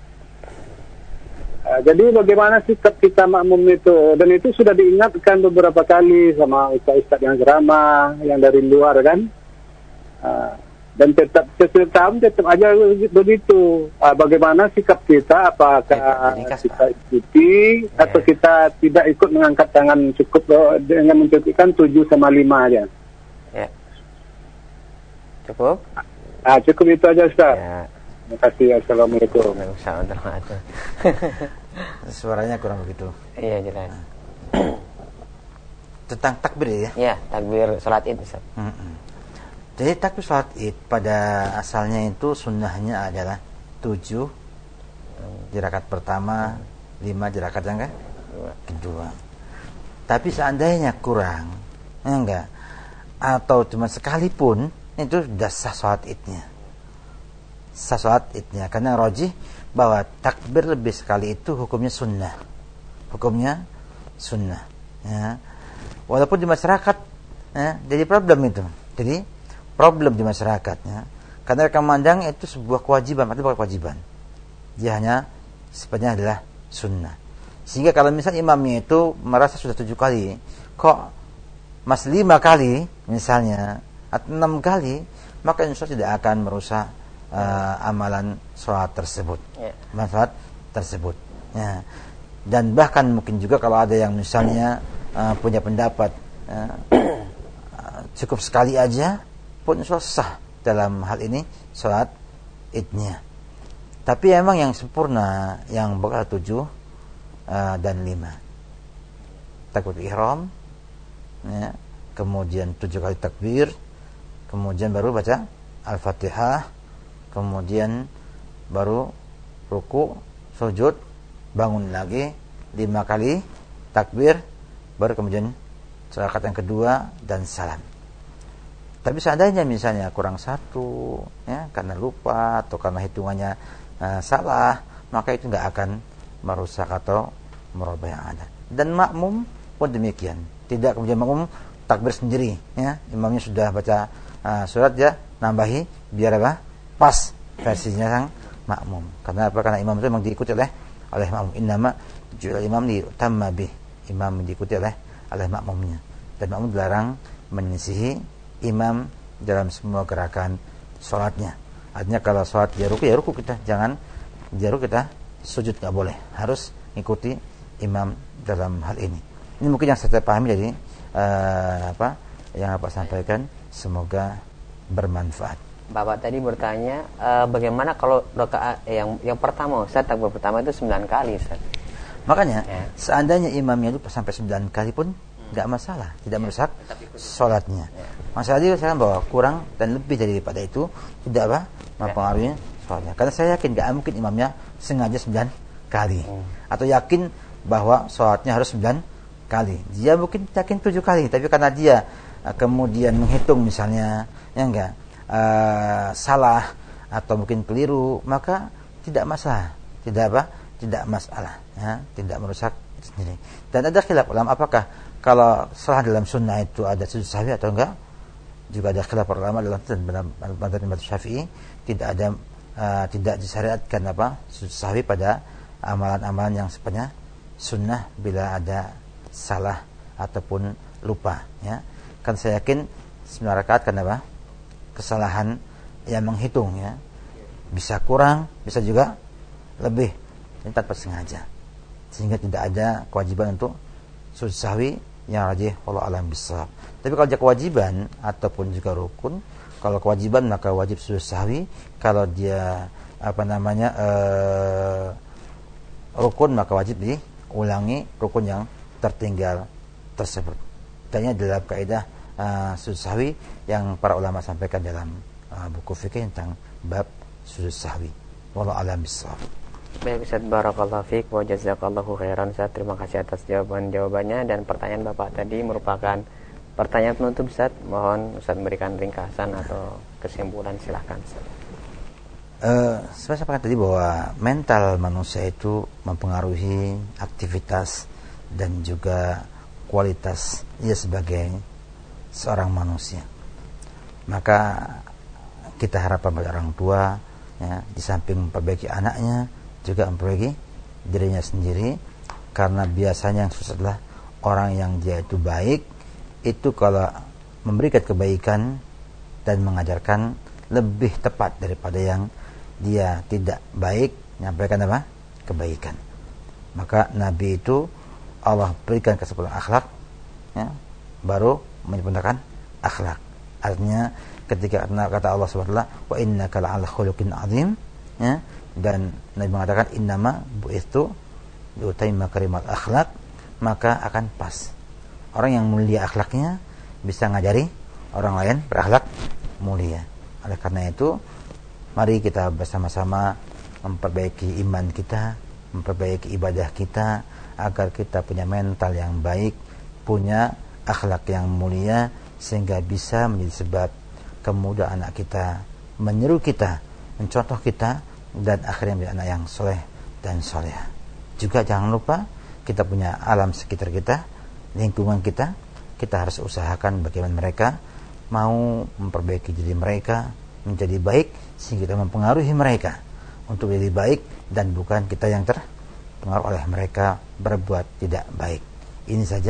Uh, jadi bagaimana sikap kita makmum itu? Dan itu sudah diingatkan beberapa kali sama ustaz-ustaz yang ceramah, yang dari luar kan. Uh, dan tetap tetap tetap aja begitu. Uh, bagaimana sikap kita? Apakah kita ikuti yeah, atau kita tidak ikut mengangkat tangan, cukup dengan mencukupkan tujuh sama lima aja? Ya. Yeah. Cukup? Ah, cukup itu aja Ustaz. Ya. Terima kasih. Assalamualaikum. Waalaikumsalam. Suaranya kurang begitu. Iya, jelas. Tentang takbir ya? Iya, takbir salat Id, Ustaz. Mm-mm. Jadi takbir salat Id pada asalnya itu sunnahnya adalah tujuh di rakaat pertama, lima di rakaat yang kedua. Tapi seandainya kurang, ya enggak, atau cuma sekalipun, itu sudah sah salat Idnya. Sah salat Idnya, karena rajih bahwa takbir lebih sekali itu hukumnya sunnah. Hukumnya sunnah, ya. Walaupun di masyarakat, ya, jadi problem itu. Jadi problem di masyarakatnya, karena mereka memandang itu sebuah kewajiban, itu bukan kewajiban. Dia hanya sifatnya adalah sunnah. Sehingga kalau misalnya imamnya itu merasa sudah tujuh kali, kok mas lima kali misalnya atau enam kali, maka insya Allah tidak akan merusak uh, amalan sholat tersebut, yeah. manfaat tersebut. Ya. Dan bahkan mungkin juga kalau ada yang misalnya uh, punya pendapat uh, cukup sekali aja pun insya Allah sah dalam hal ini sholat idnya. Tapi emang yang sempurna yang bakal tujuh uh, dan lima. Takbir ihram, ya, kemudian tujuh kali takbir, kemudian baru baca Al-Fatihah, kemudian baru ruku, sujud, bangun lagi, lima kali takbir, baru kemudian rakaat yang kedua dan salam. Tapi seandainya misalnya kurang satu, ya, karena lupa atau karena hitungannya uh, salah, maka itu nggak akan merusak atau merubah yang ada. Dan makmum pun demikian, tidak kemudian makmum takbir sendiri, ya, imamnya sudah baca uh, surat, ya nambahi biar apa pas versinya sang makmum. Karena apa? Karena imam itu memang diikuti oleh oleh makmum. Innama ju'ila imam li yutamma bih, imam diikuti oleh oleh makmumnya, dan makmum dilarang menyisihi imam dalam semua gerakan sholatnya. Artinya kalau sholat dia ruku, ya ruku kita, jangan dia ruku kita sujud, nggak boleh, harus ikuti imam dalam hal ini. Ini mungkin yang saya pahami dari uh, apa yang Bapak sampaikan, semoga bermanfaat. Bapak tadi bertanya uh, bagaimana kalau rakaat eh, yang yang pertama, Ustaz, takbir pertama itu sembilan kali, Ustaz. Makanya ya. Seandainya imamnya itu sampai sembilan kali pun nggak masalah, tidak merusak sholatnya. Ya. Masalah dia saya bahwa kurang dan lebih daripada itu tidak apa mempengaruhi ya. sholatnya. Karena saya yakin nggak mungkin imamnya sengaja sembilan kali, hmm. atau yakin bahwa sholatnya harus sembilan kali. Dia mungkin yakin tujuh kali, tapi karena dia uh, kemudian menghitung misalnya, ya enggak uh, salah atau mungkin keliru, maka tidak masalah, tidak apa, tidak masalah, ya, tidak merusak itu sendiri. Dan ada khilaf ulama apakah kalau salah dalam sunnah itu ada sujud sahwi atau enggak. Juga ada khilaf ulama dalam mazhab Imam Syafi'i, tidak ada uh, tidak disyariatkan apa sujud sahwi pada amalan-amalan yang sifatnya sunnah bila ada salah ataupun lupa, ya. Kan saya yakin sembilan rakaat kan apa kesalahan yang menghitung, ya, bisa kurang, bisa juga lebih, ini tanpa sengaja, sehingga tidak ada kewajiban untuk sujud sahwi yang rajih wallahu a'lam bissawab. Tapi kalau dia kewajiban ataupun juga rukun, kalau kewajiban maka wajib sujud sahwi, kalau dia apa namanya uh, rukun maka wajib diulangi rukun yang tertinggal tersebut. Dan ini adalah kaidah uh, sujud sahwi yang para ulama sampaikan dalam uh, buku fikih tentang bab sujud sahwi. Wallahu a'lam bissawab. Baik, Ustaz, barakallahu fiik wa jazakallahu khairan, Ustaz. Terima kasih atas jawaban-jawabannya, dan pertanyaan Bapak tadi merupakan pertanyaan penutup, Ustaz. Mohon Ustaz memberikan ringkasan atau kesimpulan, silahkan, Ustaz. Uh, saya sampaikan tadi bahwa mental manusia itu mempengaruhi aktivitas dan juga kualitas ia sebagai seorang manusia. Maka kita harapkan pada orang tua, ya, di samping memperbaiki anaknya juga memperbaiki dirinya sendiri, karena biasanya yang susah adalah orang yang dia itu baik itu kalau memberikan kebaikan dan mengajarkan lebih tepat daripada yang dia tidak baik menyampaikan apa kebaikan. Maka Nabi itu Allah berikan kesempurnaan akhlak, ya, baru menyempurnakan akhlak. Artinya ketika kata Allah subhanahu wa ta'ala wa innaka la'ala khuluqin azim, ya, dan Nabi mengatakan innama bu'ithu liutaimma karimal akhlak, maka akan pas. Orang yang mulia akhlaknya bisa ngajari orang lain berakhlak mulia. Oleh karena itu, mari kita bersama-sama memperbaiki iman kita, memperbaiki ibadah kita, agar kita punya mental yang baik, punya akhlak yang mulia, sehingga bisa menjadi sebab kemudahan anak kita, menyeru kita, mencontoh kita, dan akhirnya menjadi anak yang soleh dan soleha. Juga jangan lupa kita punya alam sekitar kita, lingkungan kita, kita harus usahakan bagaimana mereka mau memperbaiki diri mereka menjadi baik, sehingga kita mempengaruhi mereka untuk menjadi baik, dan bukan kita yang terpengaruh oleh mereka berbuat tidak baik. Ini saja,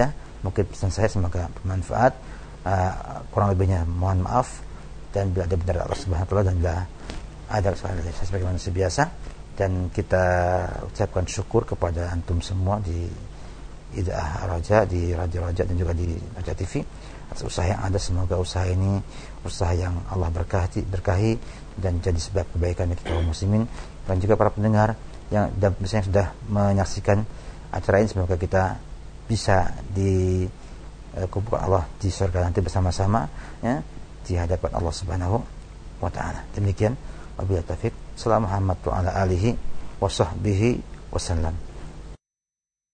Mungkin pesan saya semoga bermanfaat. Uh, kurang lebihnya mohon maaf, dan bila ada benar Allah Subhanahu wa taala, dan bila ada kesalahan dari saya sebagai manusia biasa, dan kita ucapkan syukur kepada antum semua di Idaah Raja, di Radio Raja, dan juga di Raja T V atas usaha yang ada. Semoga usaha ini usaha yang Allah berkahi, berkahi dan jadi sebab kebaikan bagi kaum muslimin, dan juga para pendengar yang misalnya sudah menyaksikan acara ini. Semoga kita bisa di kumpulkan Allah di surga nanti bersama-sama, ya, di hadapan Allah Subhanahu wa taala. Demikian wabillahi taufik. Assalamualaikum warahmatullahi wabarakatuh.